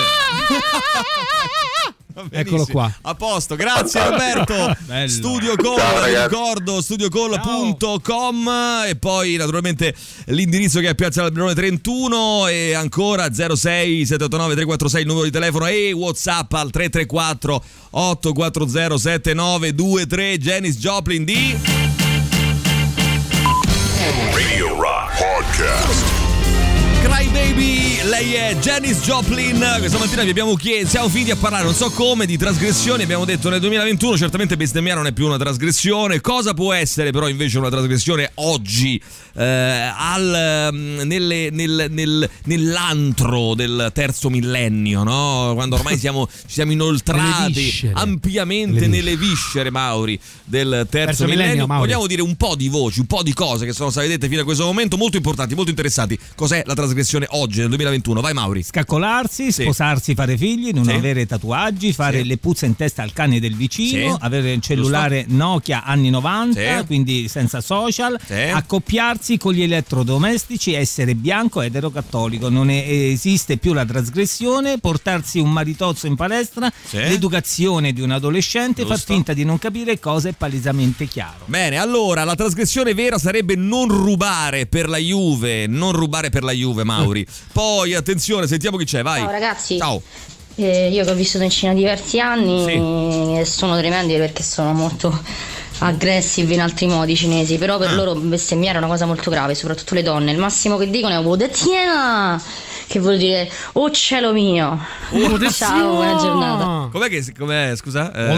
S4: Eccolo qua.
S3: A posto, grazie Roberto. Studio Call, vi ricordo studiocall punto com, e poi naturalmente l'indirizzo che è a Piazza Alberone trentuno, e ancora zero sei sette otto nove tre quattro sei il numero di telefono, e WhatsApp al tre tre quattro otto quattro zero sette nove due tre. Janis Joplin di
S2: Radio Rock Podcast.
S3: Cry Baby, lei è Janis Joplin. Questa mattina vi abbiamo chiesto, siamo finiti a parlare, non so come, di trasgressioni. Abbiamo detto nel duemilaventuno certamente bestemmiare non è più una trasgressione. Cosa può essere però invece una trasgressione oggi, eh, al, nelle, nel, nel, nell'antro del terzo millennio, no? Quando ormai siamo, ci siamo inoltrati ampiamente Le nelle viscere, Mauri, del terzo, terzo millennio, millennio Mauri. Vogliamo dire un po' di voci, un po' di cose che sono state dette fino a questo momento, molto importanti, molto interessanti. Cos'è la trasgressione oggi nel duemilaventuno? Vai Mauri.
S7: Scaccolarsi,
S3: sì.
S7: sposarsi, fare figli, non
S3: sì.
S7: avere tatuaggi, fare sì. le puzze in testa al cane del vicino, sì. avere il cellulare Giusto. Nokia anni novanta, sì. quindi senza social, sì. accoppiarsi con gli elettrodomestici, essere bianco, eterocattolico. Non è, esiste più la trasgressione, portarsi un maritozzo in palestra, sì. l'educazione di un adolescente, Giusto. far finta di non capire cosa è palesemente chiaro.
S3: Bene, allora la trasgressione vera sarebbe non rubare per la Juve, non rubare per la Juve, Mauri. Poi attenzione, sentiamo chi c'è, vai.
S10: Ciao ragazzi.
S3: Ciao.
S10: Eh, io che ho vissuto in Cina diversi anni, sì. sono tremendi perché sono molto aggressivi in altri modi i cinesi, però per ah. loro bestemmiare è una cosa molto grave, soprattutto le donne. Il massimo che dicono è "Wo de tiena", che vuol dire oh cielo mio.
S3: Oh,
S10: ciao, buona giornata.
S3: Com'è che com'è, scusa? Eh,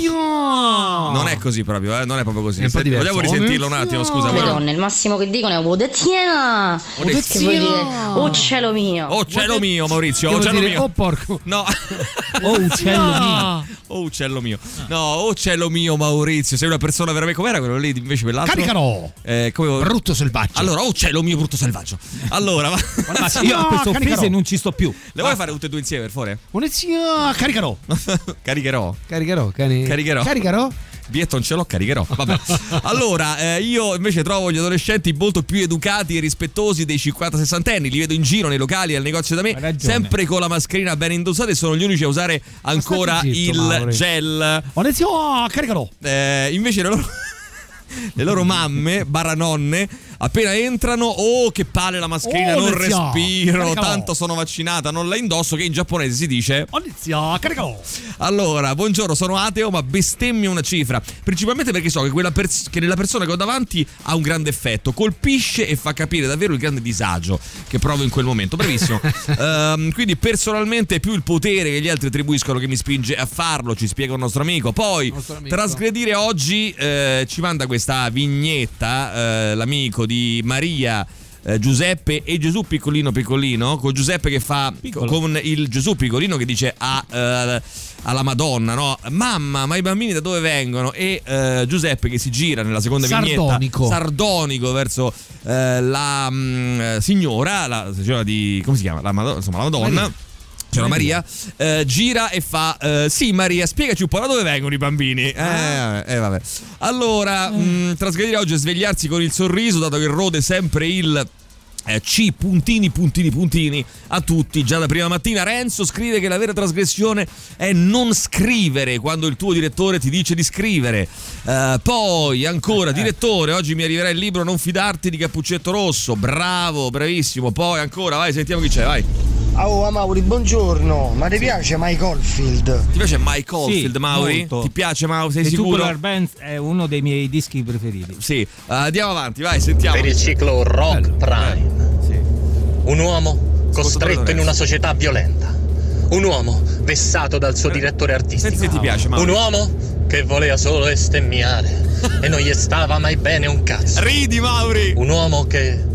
S4: Odezio!
S3: non è così proprio, eh? Non è proprio così.
S4: È un po'
S3: Se-
S4: diverso.
S3: vogliamo risentirlo un attimo, scusa.
S10: Le donne, il massimo che dicono è Odezia, che vuol dire oh cielo mio.
S3: Oh cielo mio, Maurizio,
S4: Che
S3: oh
S4: vuol
S3: cielo
S4: dire,
S3: mio.
S4: oh porco.
S3: No.
S7: Oh uccello mio.
S3: Oh uccello mio. No, oh uccello mio, Maurizio, sei una persona veramente. Com'era quello lì invece per l'altro?
S4: Caricano.
S3: Eh, come...
S4: Brutto selvaggio.
S3: Allora, oh uccello mio brutto selvaggio. Allora, va...
S7: Ma io a queste offese non ci sto più.
S3: Le vuoi fare tutte e due insieme, per favore?
S4: Odezio, caricherò.
S3: Caricherò.
S4: Caricherò, cari...
S3: Caricherò.
S4: Caricherò.
S3: Bietto non ce l'ho, caricherò. Vabbè. Allora, eh, io invece trovo gli adolescenti molto più educati e rispettosi dei cinquanta sessantenni. Li vedo in giro nei locali, al negozio da me, sempre con la mascherina ben indossata e sono gli unici a usare ancora
S4: zitto,
S3: il
S4: Mauri.
S3: gel.
S4: Odezio, caricherò.
S3: Eh, invece le loro, le loro mamme, barra nonne, appena entrano, oh che palle la mascherina,
S4: Oh,
S3: non
S4: Lezia,
S3: respiro,
S4: caricalo.
S3: tanto sono vaccinata, non la indosso, che in giapponese si dice
S4: Odezio, caricherò.
S3: allora, buongiorno, sono ateo ma bestemmio una cifra, principalmente perché so che quella pers- che nella persona che ho davanti ha un grande effetto, colpisce e fa capire davvero il grande disagio che provo in quel momento. Bravissimo. Ehm, quindi personalmente è più il potere che gli altri attribuiscono che mi spinge a farlo, ci spiega un nostro amico. Poi
S4: Nostro amico.
S3: trasgredire oggi eh, ci manda questa vignetta eh, l'amico di Maria, eh, Giuseppe e Gesù piccolino piccolino, con Giuseppe che fa
S7: Piccolo.
S3: con il Gesù piccolino che dice a, eh, alla Madonna, no? Mamma, ma i bambini da dove vengono? E eh, Giuseppe che si gira nella seconda
S4: Sardonico.
S3: vignetta sardonico verso eh, la mh, signora, la signora di come si chiama? La Madonna, insomma la Madonna.
S4: Maria.
S3: C'era Maria, eh, gira e fa eh, sì Maria, spiegaci un po' da dove vengono i bambini. Eh, eh, vabbè. Allora, mh, trasgredire oggi è svegliarsi con il sorriso, dato che rode sempre il eh, C puntini puntini puntini a tutti già da prima mattina. Renzo scrive che la vera trasgressione è non scrivere quando il tuo direttore ti dice di scrivere. Eh, poi ancora, direttore, oggi mi arriverà il libro Non fidarti di Cappuccetto Rosso. Bravo, bravissimo. Poi ancora, vai, sentiamo chi c'è, vai.
S23: Oh Mauri, buongiorno, ma ti piace Mike Oldfield?
S3: Ti piace Mike Oldfield,
S7: Sì,
S3: Mauri?
S7: molto.
S3: Ti piace, Mauri? Sei
S7: The
S3: sicuro?
S7: Tubular Band è uno dei miei dischi preferiti.
S3: Sì, uh, andiamo avanti, vai, sentiamo.
S16: Per il ciclo Rock
S3: Bello,
S16: Prime.
S3: bello, sì.
S16: Un uomo costretto in una società violenta. Un uomo vessato dal suo direttore artistico.
S3: Senti se ti piace, Mauri.
S16: Un uomo che voleva solo estemmiare e non gli stava mai bene un cazzo.
S3: Ridi, Mauri!
S16: Un uomo che...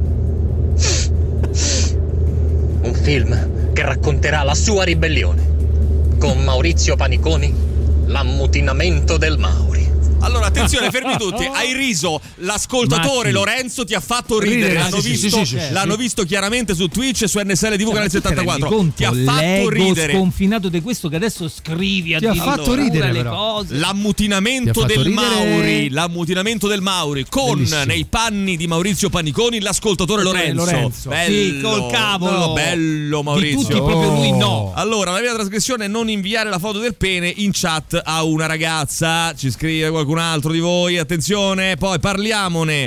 S16: Un film che racconterà la sua ribellione. Con Maurizio Paniconi, l'ammutinamento del Mauri.
S3: Allora, attenzione, fermi tutti. Hai riso, l'ascoltatore
S7: Ma sì.
S3: Lorenzo ti ha fatto ridere.
S4: Ridere,
S3: L'hanno,
S4: sì,
S3: visto,
S4: sì, sì, sì,
S3: l'hanno
S4: sì.
S3: visto chiaramente su Twitch e su N S L T V canale settantaquattro.
S7: Conto,
S3: Ti ha fatto
S7: l'ego
S3: ridere.
S7: sconfinato di questo che adesso scrivi a
S4: Ti ha fatto ridere,
S7: le
S4: però.
S7: cose.
S3: L'ammutinamento
S4: Ti ha fatto
S3: del
S4: ridere.
S3: Mauri. L'ammutinamento del Mauri con
S4: Bellissimo.
S3: nei panni di Maurizio Paniconi l'ascoltatore Lorenzo.
S4: Lorenzo.
S3: Bello,
S7: Sì, col cavolo.
S3: no, bello Maurizio.
S7: Di tutti proprio lui no.
S3: Allora, la mia trasgressione è non inviare la foto del pene in chat a una ragazza. Ci scrive qualcun altro di voi, attenzione. Poi parliamone.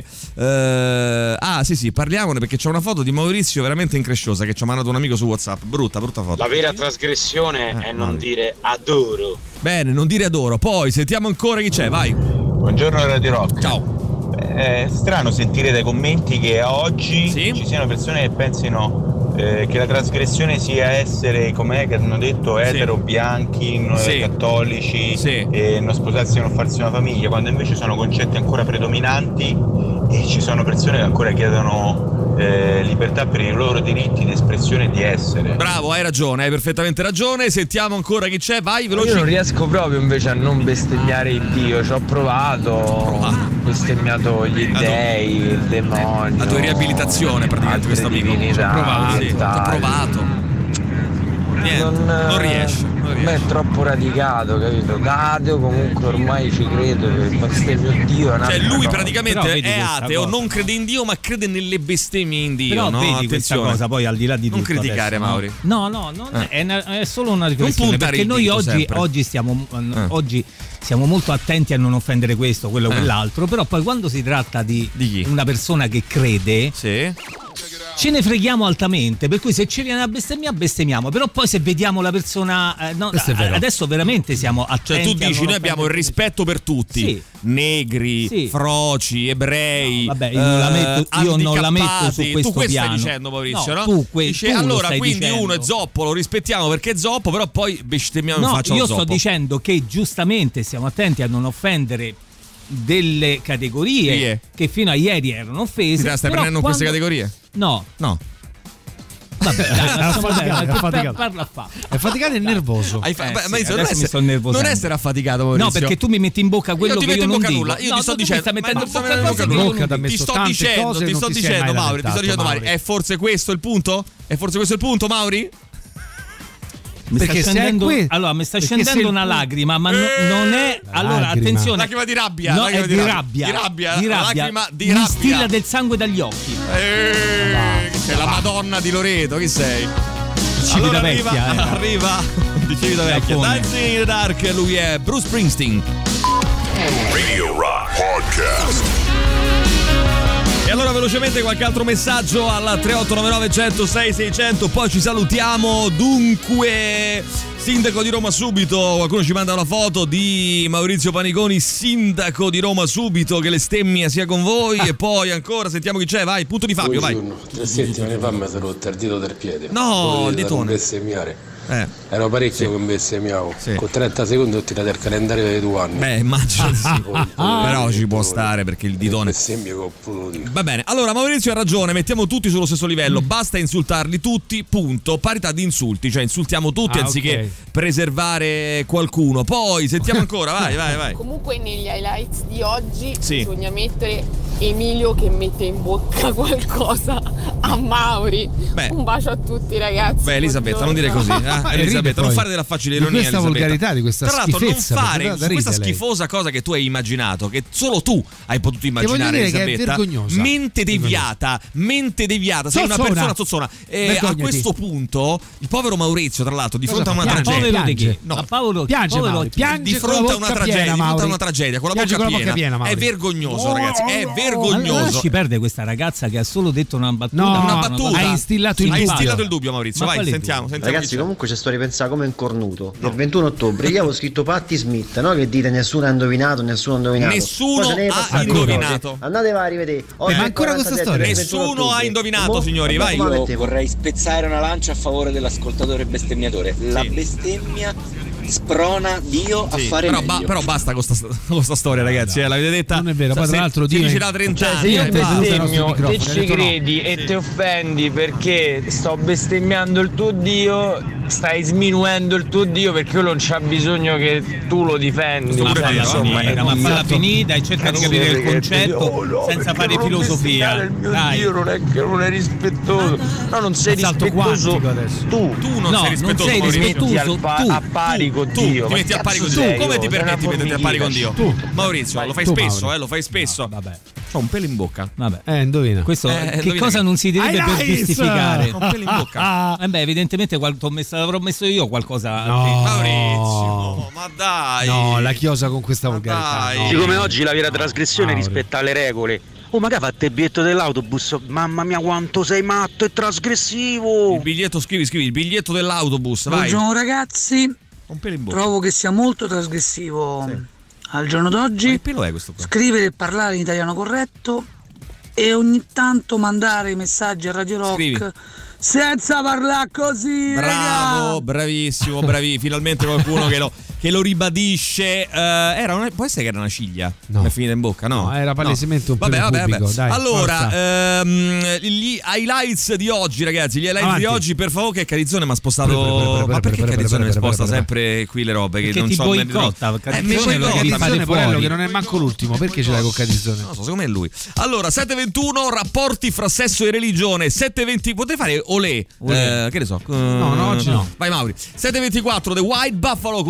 S3: Eh, ah, sì, sì, parliamone perché c'è una foto di Maurizio veramente incresciosa che ci ha mandato un amico su WhatsApp. Brutta, brutta foto.
S20: La vera trasgressione
S3: Eh,
S20: è non
S3: Mauri.
S20: dire adoro.
S3: Bene, non dire adoro. Poi sentiamo ancora chi c'è, vai.
S19: Buongiorno Radio Rock.
S3: Ciao.
S19: È strano sentire dai commenti che a oggi
S3: Sì?
S19: ci siano persone che pensino eh, che la trasgressione sia essere, com'è che hanno detto, etero, bianchi, no-
S3: Sì.
S19: cattolici,
S3: Sì.
S19: e non sposarsi e non farsi una famiglia, quando invece sono concetti ancora predominanti e ci sono persone che ancora chiedono eh, libertà per i loro diritti di espressione e di essere.
S3: Bravo, hai ragione, hai perfettamente ragione. Sentiamo ancora chi c'è, vai, veloci.
S6: Io non riesco proprio invece a non bestemmiare il Dio, ci ho provato, ho bestemmiato gli dei, il demonio.
S3: La tua riabilitazione praticamente
S6: altre
S3: questo amico.
S6: divinità,
S3: Ci ha provato, sì,
S6: orientali.
S3: ci ha provato. Niente,
S6: Non,
S3: non riesce, non
S6: Per me
S3: riesce.
S6: è troppo radicato, capito? Da ateo comunque ormai ci credo, che bestemmio Dio è una
S3: Cioè lui
S6: cosa.
S3: praticamente
S7: Però vedi
S3: è
S7: questa
S3: ateo,
S7: cosa.
S3: non crede in Dio ma crede nelle bestemmie in Dio.
S7: Però
S3: no?
S7: vedi questa
S3: Attenzione.
S7: cosa poi al di là di
S3: Non
S7: tutto
S3: criticare,
S7: adesso, no?
S3: Mauri.
S7: No, no, non
S3: Eh.
S7: è, una- è solo una riflessione
S3: puntare
S7: perché
S3: il
S7: noi
S3: dito
S7: oggi,
S3: sempre.
S7: oggi stiamo
S3: Eh.
S7: oggi siamo molto attenti a non offendere questo, quello o
S3: Eh.
S7: quell'altro, però poi quando si tratta di,
S3: Di chi?
S7: una persona che crede,
S3: Sì.
S7: ce ne freghiamo altamente, per cui se ci viene a bestemmiare bestemmiamo, però poi se vediamo la persona eh, no, adesso veramente siamo attenti.
S3: Cioè tu dici noi abbiamo il rispetto per tutti,
S7: sì.
S3: negri,
S7: sì.
S3: froci, ebrei,
S7: no, vabbè, io, non la metto, io non la metto su questo
S3: tu questo
S7: piano.
S3: stai dicendo Maurizio, no?
S7: no? Tu, que-
S3: Dice,
S7: tu
S3: allora
S7: stai
S3: quindi
S7: dicendo.
S3: uno è zoppo, lo rispettiamo perché è zoppo, però poi bestemmiamo
S7: no,
S3: in faccia
S7: io
S3: allo zoppo.
S7: sto dicendo che giustamente stiamo attenti a non offendere delle categorie
S3: yeah.
S7: che fino a ieri erano offese.
S3: Ti stai prendendo
S7: quando...
S3: queste categorie?
S7: No.
S3: No.
S7: Vabbè, dai,
S4: è affaticato, è affaticato.
S7: Parla a fa.
S4: È affaticato e nervoso.
S3: Hai fa-
S7: eh,
S3: beh,
S7: sì,
S3: ma
S7: adesso
S3: non,
S7: mi
S3: essere,
S7: sto nervosando.
S3: non essere affaticato, Maurizio.
S7: No, perché tu mi metti in bocca quello
S3: io ti
S7: che io
S3: metto in
S7: non
S3: bocca
S7: dico.
S3: nulla. Io
S7: no,
S3: ti sto
S7: tu
S3: dicendo,
S7: mi stai mettendo in bocca
S3: ma
S7: cose
S3: non
S7: che io
S3: bocca
S7: non
S3: ti
S7: dico.
S3: sto dicendo, ti sto dicendo, Mauri, ti sto dicendo, Mauri, è forse questo il punto? È forse questo il punto, Mauri?
S7: Mi
S4: perché
S7: sta scendendo,
S4: que-
S7: allora mi sta scendendo una
S4: il...
S7: lacrima, ma no, non è
S4: La
S7: allora
S4: lacrima.
S7: attenzione,
S3: lacrima di rabbia,
S7: no,
S3: lacrima
S7: è
S3: di
S7: di
S3: rabbia,
S7: rabbia,
S3: di rabbia,
S7: di rabbia,
S3: lacrima di
S7: mi
S3: rabbia.
S7: stilla del sangue dagli occhi.
S3: Eh, che sei la Madonna di Loreto, chi sei?
S7: Dicevi
S3: Allora
S7: da
S3: arriva,
S7: vecchia, eh.
S3: arriva, dicevi da vecchia.
S7: Giappone.
S3: Dancing in the Dark, lui è Bruce Springsteen.
S2: Radio Rock Podcast.
S3: E allora velocemente qualche altro messaggio al tre otto nove nove uno zero sei sei zero zero, poi ci salutiamo. Dunque, sindaco di Roma subito, qualcuno ci manda una foto di Maurizio Paniconi, sindaco di Roma subito, che le stemmia sia con voi. E poi ancora sentiamo chi c'è, vai, punto di Fabio, vai.
S12: Tre settimane fa mi sono rotto il dito del piede.
S3: No, il ditone.
S12: Bestemmiare.
S3: Eh.
S12: Ero parecchio
S3: Sì.
S12: che bestemmiavo.
S3: Sì.
S12: Con trenta secondi ho tirato il calendario dei due anni.
S3: Beh, immagino sì. Però ci può stare perché il ditone. Va bene, allora Maurizio ha ragione, mettiamo tutti sullo stesso livello, basta insultarli tutti, punto. Parità di insulti, cioè insultiamo tutti
S4: Ah,
S3: anziché
S4: okay.
S3: preservare qualcuno. Poi sentiamo ancora, vai, vai, vai.
S13: Comunque negli highlights di oggi
S3: Sì.
S13: bisogna mettere Emilio che mette in bocca qualcosa a Mauri.
S3: Beh.
S13: Un bacio a tutti ragazzi.
S3: Beh, Elisabetta, non dire così, eh?
S4: E ride
S3: Elisabetta, non
S4: poi
S3: fare della facile
S4: di
S3: ironia,
S4: questa
S3: Elisabetta.
S4: volgarità, di questa
S3: Tra l'altro,
S4: schifezza,
S3: non
S4: perché
S3: fare
S4: da- da
S3: su questa
S4: ride lei.
S3: schifosa cosa che tu hai immaginato, che solo tu hai potuto immaginare,
S4: dire che è
S3: Elisabetta.
S4: vergognosa.
S3: Mente deviata, mente deviata, sei una
S4: Zozzona.
S3: persona zozzona. E a
S4: Vergognati.
S3: questo punto, il povero Maurizio, tra l'altro, di
S4: Cosa
S3: fronte a
S4: fa?
S3: una
S4: Piange,
S3: tragedia.
S4: piange.
S7: Povero di che?
S3: No.
S7: Ma Paolo
S4: Piange,
S7: povero-
S4: Mauri, piange
S3: Di
S4: con la
S3: fronte a una
S4: bocca
S3: tragedia,
S4: piena,
S3: di fronte a
S4: Mauri.
S3: una tragedia, con la
S4: Piange
S3: bocca
S4: con la bocca
S3: piena.
S4: piena, Mauri.
S3: È vergognoso,
S4: Oh,
S3: ragazzi, è
S4: oh,
S3: vergognoso.
S7: Allora ci perde questa ragazza che ha solo detto una battuta.
S4: No,
S3: una
S7: una
S3: battuta.
S4: hai instillato il
S3: Hai
S4: dubbio.
S3: instillato il dubbio, Maurizio.
S7: Ma
S3: Vai,
S7: quale
S3: sentiamo,
S7: dubbio?
S3: sentiamo.
S23: Ragazzi,
S3: chi c'è.
S23: comunque ci sto ripensando come un cornuto. Il ventuno ottobre io avevo scritto Patti Smith, no? Che dite nessuno ha indovinato, nessuno ha indovinato.
S3: Nessuno
S23: Poi se ne è
S3: ha
S23: passati
S3: indovinato.
S23: due. Andate a rivedere.
S4: Beh, ma ancora questa storia?
S3: Nessuno ha indovinato, signori, vai.
S23: Io
S5: Io vorrei spezzare una lancia a favore dell'ascoltatore bestemmiatore. La
S3: Sì.
S5: bestemmia sprona Dio a
S3: Sì,
S5: fare
S3: però,
S5: meglio.
S3: ba- però basta con sta, con sta storia, ragazzi. Eh, l'avete detta?
S4: Non è vero, poi tra
S3: Se-
S4: l'altro
S3: si
S4: Dio
S3: dice
S4: è-
S3: da trenta
S4: cioè,
S3: anni.
S4: se io
S3: eh,
S4: te
S3: basta.
S4: bestemmio,
S6: bestemmio,
S4: microfono,
S6: te
S4: hai
S6: ci
S4: detto no.
S6: credi e ti offendi perché sto bestemmiando il tuo Dio, stai sminuendo il tuo Dio perché lui non c'ha bisogno che tu lo difendi.
S7: Ma
S3: pure
S7: falla
S3: vero,
S7: finita,
S6: è
S7: ma
S6: un
S7: falla
S6: fatto-
S7: finita e cerca di capire il concetto
S6: Oh, no,
S7: senza
S6: perché
S7: fare
S6: non
S7: filosofia.
S6: bestemmiare Il mio
S7: Dai.
S6: Dio non è che non è rispettoso. No, non sei
S4: Salto
S6: rispettoso
S4: quantico adesso.
S6: tu.
S3: Tu non
S7: No,
S3: sei
S7: non
S3: rispettoso,
S7: sei
S3: Maurizio.
S7: rispettoso.
S6: Metti al pa-
S7: tu,
S6: a pari con
S3: Tu
S6: Dio.
S3: ti
S6: Ma
S3: metti a pari con
S6: cazzo
S3: Dio.
S6: sei,
S3: Come
S6: oh?
S3: ti
S6: Sei
S3: permetti di
S6: una
S3: metterti a pari con Dio?
S6: formica.
S3: Maurizio, lo fai
S4: Tu,
S3: spesso,
S4: Mauri.
S3: eh, lo fai spesso.
S7: Vabbè.
S3: C'ho un pelo in bocca.
S7: Vabbè.
S4: Eh, indovina.
S7: Questo
S3: Eh,
S7: che
S3: indovina
S7: cosa
S3: chi?
S7: non si direbbe per
S4: Highlights!
S7: giustificare?
S3: Ho un pelo in bocca.
S7: Eh beh, evidentemente qual- t'ho messo- avrò messo io qualcosa.
S4: No.
S3: Maurizio, ma dai.
S4: No, la chiosa con questa
S3: Ma
S4: volgarità.
S3: dai.
S4: no.
S20: Siccome oggi la vera trasgressione
S4: Mauri.
S20: rispetta le regole. Oh, ma che ha fatto il biglietto dell'autobus? Mamma mia, quanto sei matto e trasgressivo!
S3: Il biglietto, scrivi, scrivi, il biglietto dell'autobus, vai.
S21: Buongiorno ragazzi,
S3: Un pelo in bocca.
S21: trovo che sia molto trasgressivo
S3: Sì.
S21: al giorno
S3: Ma
S21: d'oggi
S3: che pelo è questo qua?
S21: scrivere e parlare in italiano corretto e ogni tanto mandare messaggi a Radio Rock
S3: Scrivi.
S21: senza parlare così.
S3: Bravo,
S21: raga.
S3: bravissimo, bravi. Finalmente qualcuno che lo, che lo ribadisce. Eh, era una, può essere che era una ciglia?
S4: No.
S3: Mi è finita in bocca, no?
S4: No, era palesemente un
S3: vabbè,
S4: pelo
S3: vabbè,
S4: pubico,
S3: vabbè.
S4: dai,
S3: allora,
S4: forza.
S3: ehm, gli highlights di oggi, ragazzi. Gli highlights
S4: Avanti.
S3: di oggi, per favore, che Carizzone mi ha spostato.
S4: Pre, pre, pre, pre,
S3: Ma
S4: pre,
S3: perché
S4: pre,
S3: Carizzone mi
S4: pre, pre,
S3: sposta
S4: pre, pre,
S3: sempre qui le robe? Che
S7: Perché
S3: non
S7: ti
S3: so.
S7: boicotta,
S3: Eh,
S7: Carizzone
S3: mi
S7: lo
S3: boicotta.
S7: devi fare
S4: Catizzone, Porello,
S7: fuori.
S4: che non è manco l'ultimo, perché ce l'hai con Catizzone?
S3: Non so, secondo me è lui. Allora, sette ventuno, rapporti fra sesso e religione. sette venti, potete fare olè?
S7: Olè.
S3: Eh, che ne so.
S4: No, no, oggi no.
S3: Vai, Mauri. sette ventiquattro, The White Buffalo con la tambura.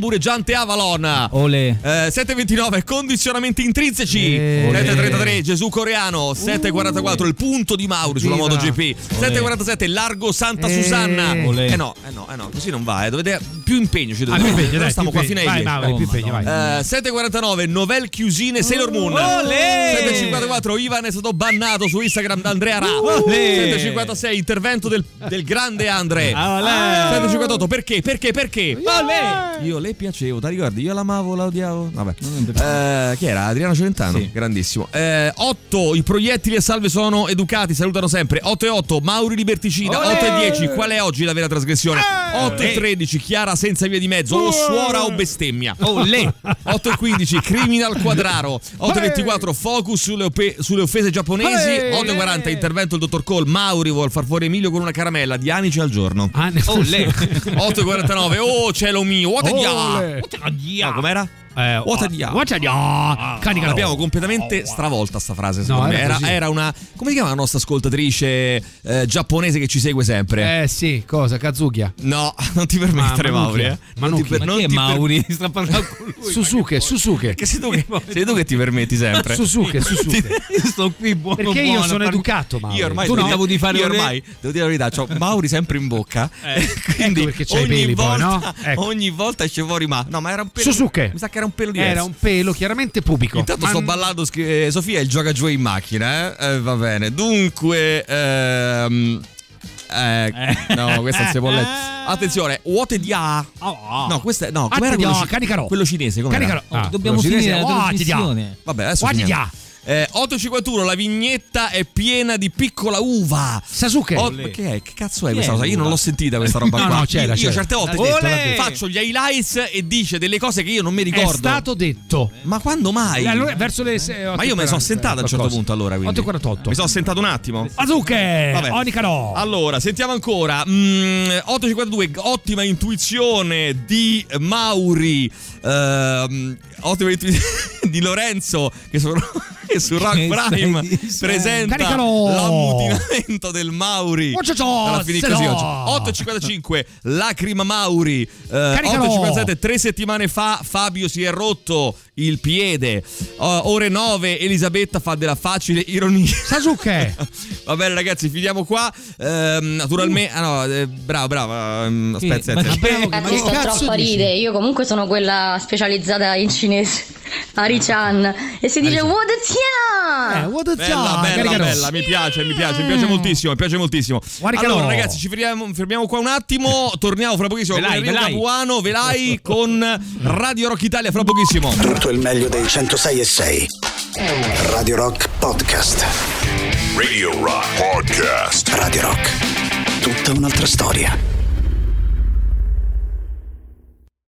S3: Lambureggiante Avalon.
S7: Ole.
S3: Eh, sette e ventinove condizionamenti intrinseci.
S7: Eh.
S3: sette e trentatré Gesù Coreano. sette e quarantaquattro il punto di Mauri sulla
S4: Viva.
S3: MotoGP. sette e quarantasette Largo Santa Susanna.
S7: Ole.
S3: Eh no, eh no, eh no, così non va, eh. Dovete più impegno ci
S4: Ah,
S3: dovete.
S4: più impegno, dai,
S3: stiamo
S4: più
S3: qua fino
S4: impegno.
S3: ai
S4: Vai, Mauri, più impegno, vai.
S3: Eh, sette e quarantanove Novel Chiusine Sailor Moon.
S7: Ole.
S3: sette e cinquantaquattro Ivan è stato bannato su Instagram da Andrea Ra.
S7: Ole.
S3: sette e cinquantasei intervento del, del grande Andre. sette e cinquantotto perché? Perché? Perché?
S7: Ole.
S3: Io le piacevo, ti ricordi? Io l'amavo, la odiavo. Vabbè. Eh, chi era? Adriano Celentano?
S7: Sì.
S3: Grandissimo. Eh, otto I proiettili e salve sono educati, salutano sempre. otto e otto Mauri Liberticida.
S7: Ole.
S3: otto e dieci Qual è oggi la vera trasgressione? otto e tredici Chiara senza via di mezzo. O suora o bestemmia.
S7: Ole.
S3: otto e quindici Criminal Quadraro. otto e ventiquattro Focus sulle, ope- sulle offese giapponesi. otto e quaranta intervento il dottor Cole. Mauri vuol far fuori Emilio con una caramella di anice al giorno.
S7: Ole.
S3: otto e quarantanove Oh cielo mio, what a
S4: Ole.
S3: dia. No, com'era?
S4: Eh,
S3: What a dia.
S4: What a dia. Canica
S3: L'abbiamo completamente stravolta sta frase, secondo
S4: No,
S3: me.
S4: era
S3: Era,
S4: così.
S3: era una. Come si chiama la nostra ascoltatrice eh, giapponese che ci segue sempre?
S4: Eh sì, cosa? Kazukia.
S3: No, non ti permettere,
S4: Ma-
S3: Mauri.
S4: Manucchi.
S3: Eh. Non ti
S4: Manucchi.
S3: per-
S7: Ma
S3: non
S7: chi è
S3: ti per-
S7: Mauri? Sta parlando con lui.
S4: Susuke, Susuke.
S3: Che sei tu che, sei tu che ti permetti sempre.
S4: Susuke, Susuke.
S7: Io sto qui buono
S4: Perché io
S7: buono,
S4: sono
S7: parli-
S4: educato, Mauri.
S3: Io ormai
S4: Tu no?
S7: pensavo di fare
S3: io
S7: un-
S3: ormai devo dire la verità, c'ho Mauri sempre in bocca. Quindi
S4: Ecco perché c'hai i
S3: ogni
S4: peli poi,
S3: volta,
S4: no? Ecco.
S3: ogni volta esce fuori ma no, ma era un pelo.
S4: Susuke.
S3: Mi sa che era un pelo diverso.
S4: Era un pelo chiaramente pubico.
S3: Intanto
S4: Ma-
S3: sto ballando, scri- eh, Sofia il gioca giù in macchina, eh? Eh, va bene. Dunque, ehm, eh, no, questa non si può leggere. Attenzione, what dia? No, questo è no, com'era quello, ci-
S4: Canicarò.
S3: quello cinese, com'era?
S4: Canicarò.
S7: Oh, dobbiamo
S4: quello
S7: finire
S4: cinese,
S7: la
S4: what dia?
S7: trasmissione.
S3: Vabbè, adesso
S4: What
S3: finiamo.
S4: dia?
S3: Eh, otto e cinquantuno la vignetta è piena di piccola uva.
S4: Sasuke.
S3: Oh, che, è? Che cazzo è
S7: Chi
S3: questa
S7: è
S3: cosa? Io
S7: uva?
S3: non l'ho sentita questa roba
S4: No,
S3: qua.
S4: no, c'era,
S3: io, io
S4: c'era.
S3: certe volte
S4: L'ha detto,
S3: Olè!
S4: l'ha detto.
S3: faccio gli highlights e dice delle cose che io non mi
S4: È
S3: ricordo.
S4: stato detto.
S3: Ma quando mai?
S4: Allora, verso le se-
S3: Ma io me ne sono assentato a un certo
S4: qualcosa.
S3: punto allora, quindi.
S4: otto e quarantotto.
S3: Mi sono assentato un attimo.
S4: Sasuke.
S3: Vabbè.
S4: Onikaro.
S3: Allora, sentiamo ancora. Mm, otto e cinquantadue ottima intuizione di Mauri. Ehm, ottima intuizione di Lorenzo che su, che su Rock
S7: Che
S3: Prime
S7: stai dicendo?
S3: presenta
S4: Caricalo.
S3: l'ammutinamento del Mauri.
S4: Oh, ciao, ciao,
S3: Alla fine
S4: se
S3: così
S4: no.
S3: oggi. otto e cinquantacinque Lacrima Mauri. Eh,
S4: Caricalo.
S3: otto e cinquantasette tre settimane fa Fabio si è rotto il piede. Oh, ore nove Elisabetta fa della facile ironia.
S4: Sasuke.
S3: Va bene ragazzi, finiamo qua. Ehm, naturalmente, ah no, eh, bravo, bravo. ehm, aspetta,
S7: Ma
S3: aspetta.
S7: che bravo,
S10: Ragazzi,
S7: ma che
S10: sto
S7: cazzo
S10: troppo a
S7: dici?
S10: ridere. Io comunque sono quella specializzata in cinese, Ari-chan, e si dice what the
S4: Eh, what the
S3: Bella,
S4: fuck?
S3: bella,
S4: Caricalo.
S3: bella, mi piace, mi piace, mi piace moltissimo, mi piace moltissimo.
S4: Guarda che
S3: Allora,
S4: no.
S3: ragazzi, ci fermiamo, fermiamo qua un attimo. Torniamo fra pochissimo con
S7: Velai,
S3: Enrico
S7: Velai.
S3: Capuano, Velai con Radio Rock Italia fra pochissimo.
S1: Tutto il meglio dei centosei e sei. Radio Rock Podcast.
S2: Radio Rock Podcast.
S1: Radio Rock. Tutta un'altra storia.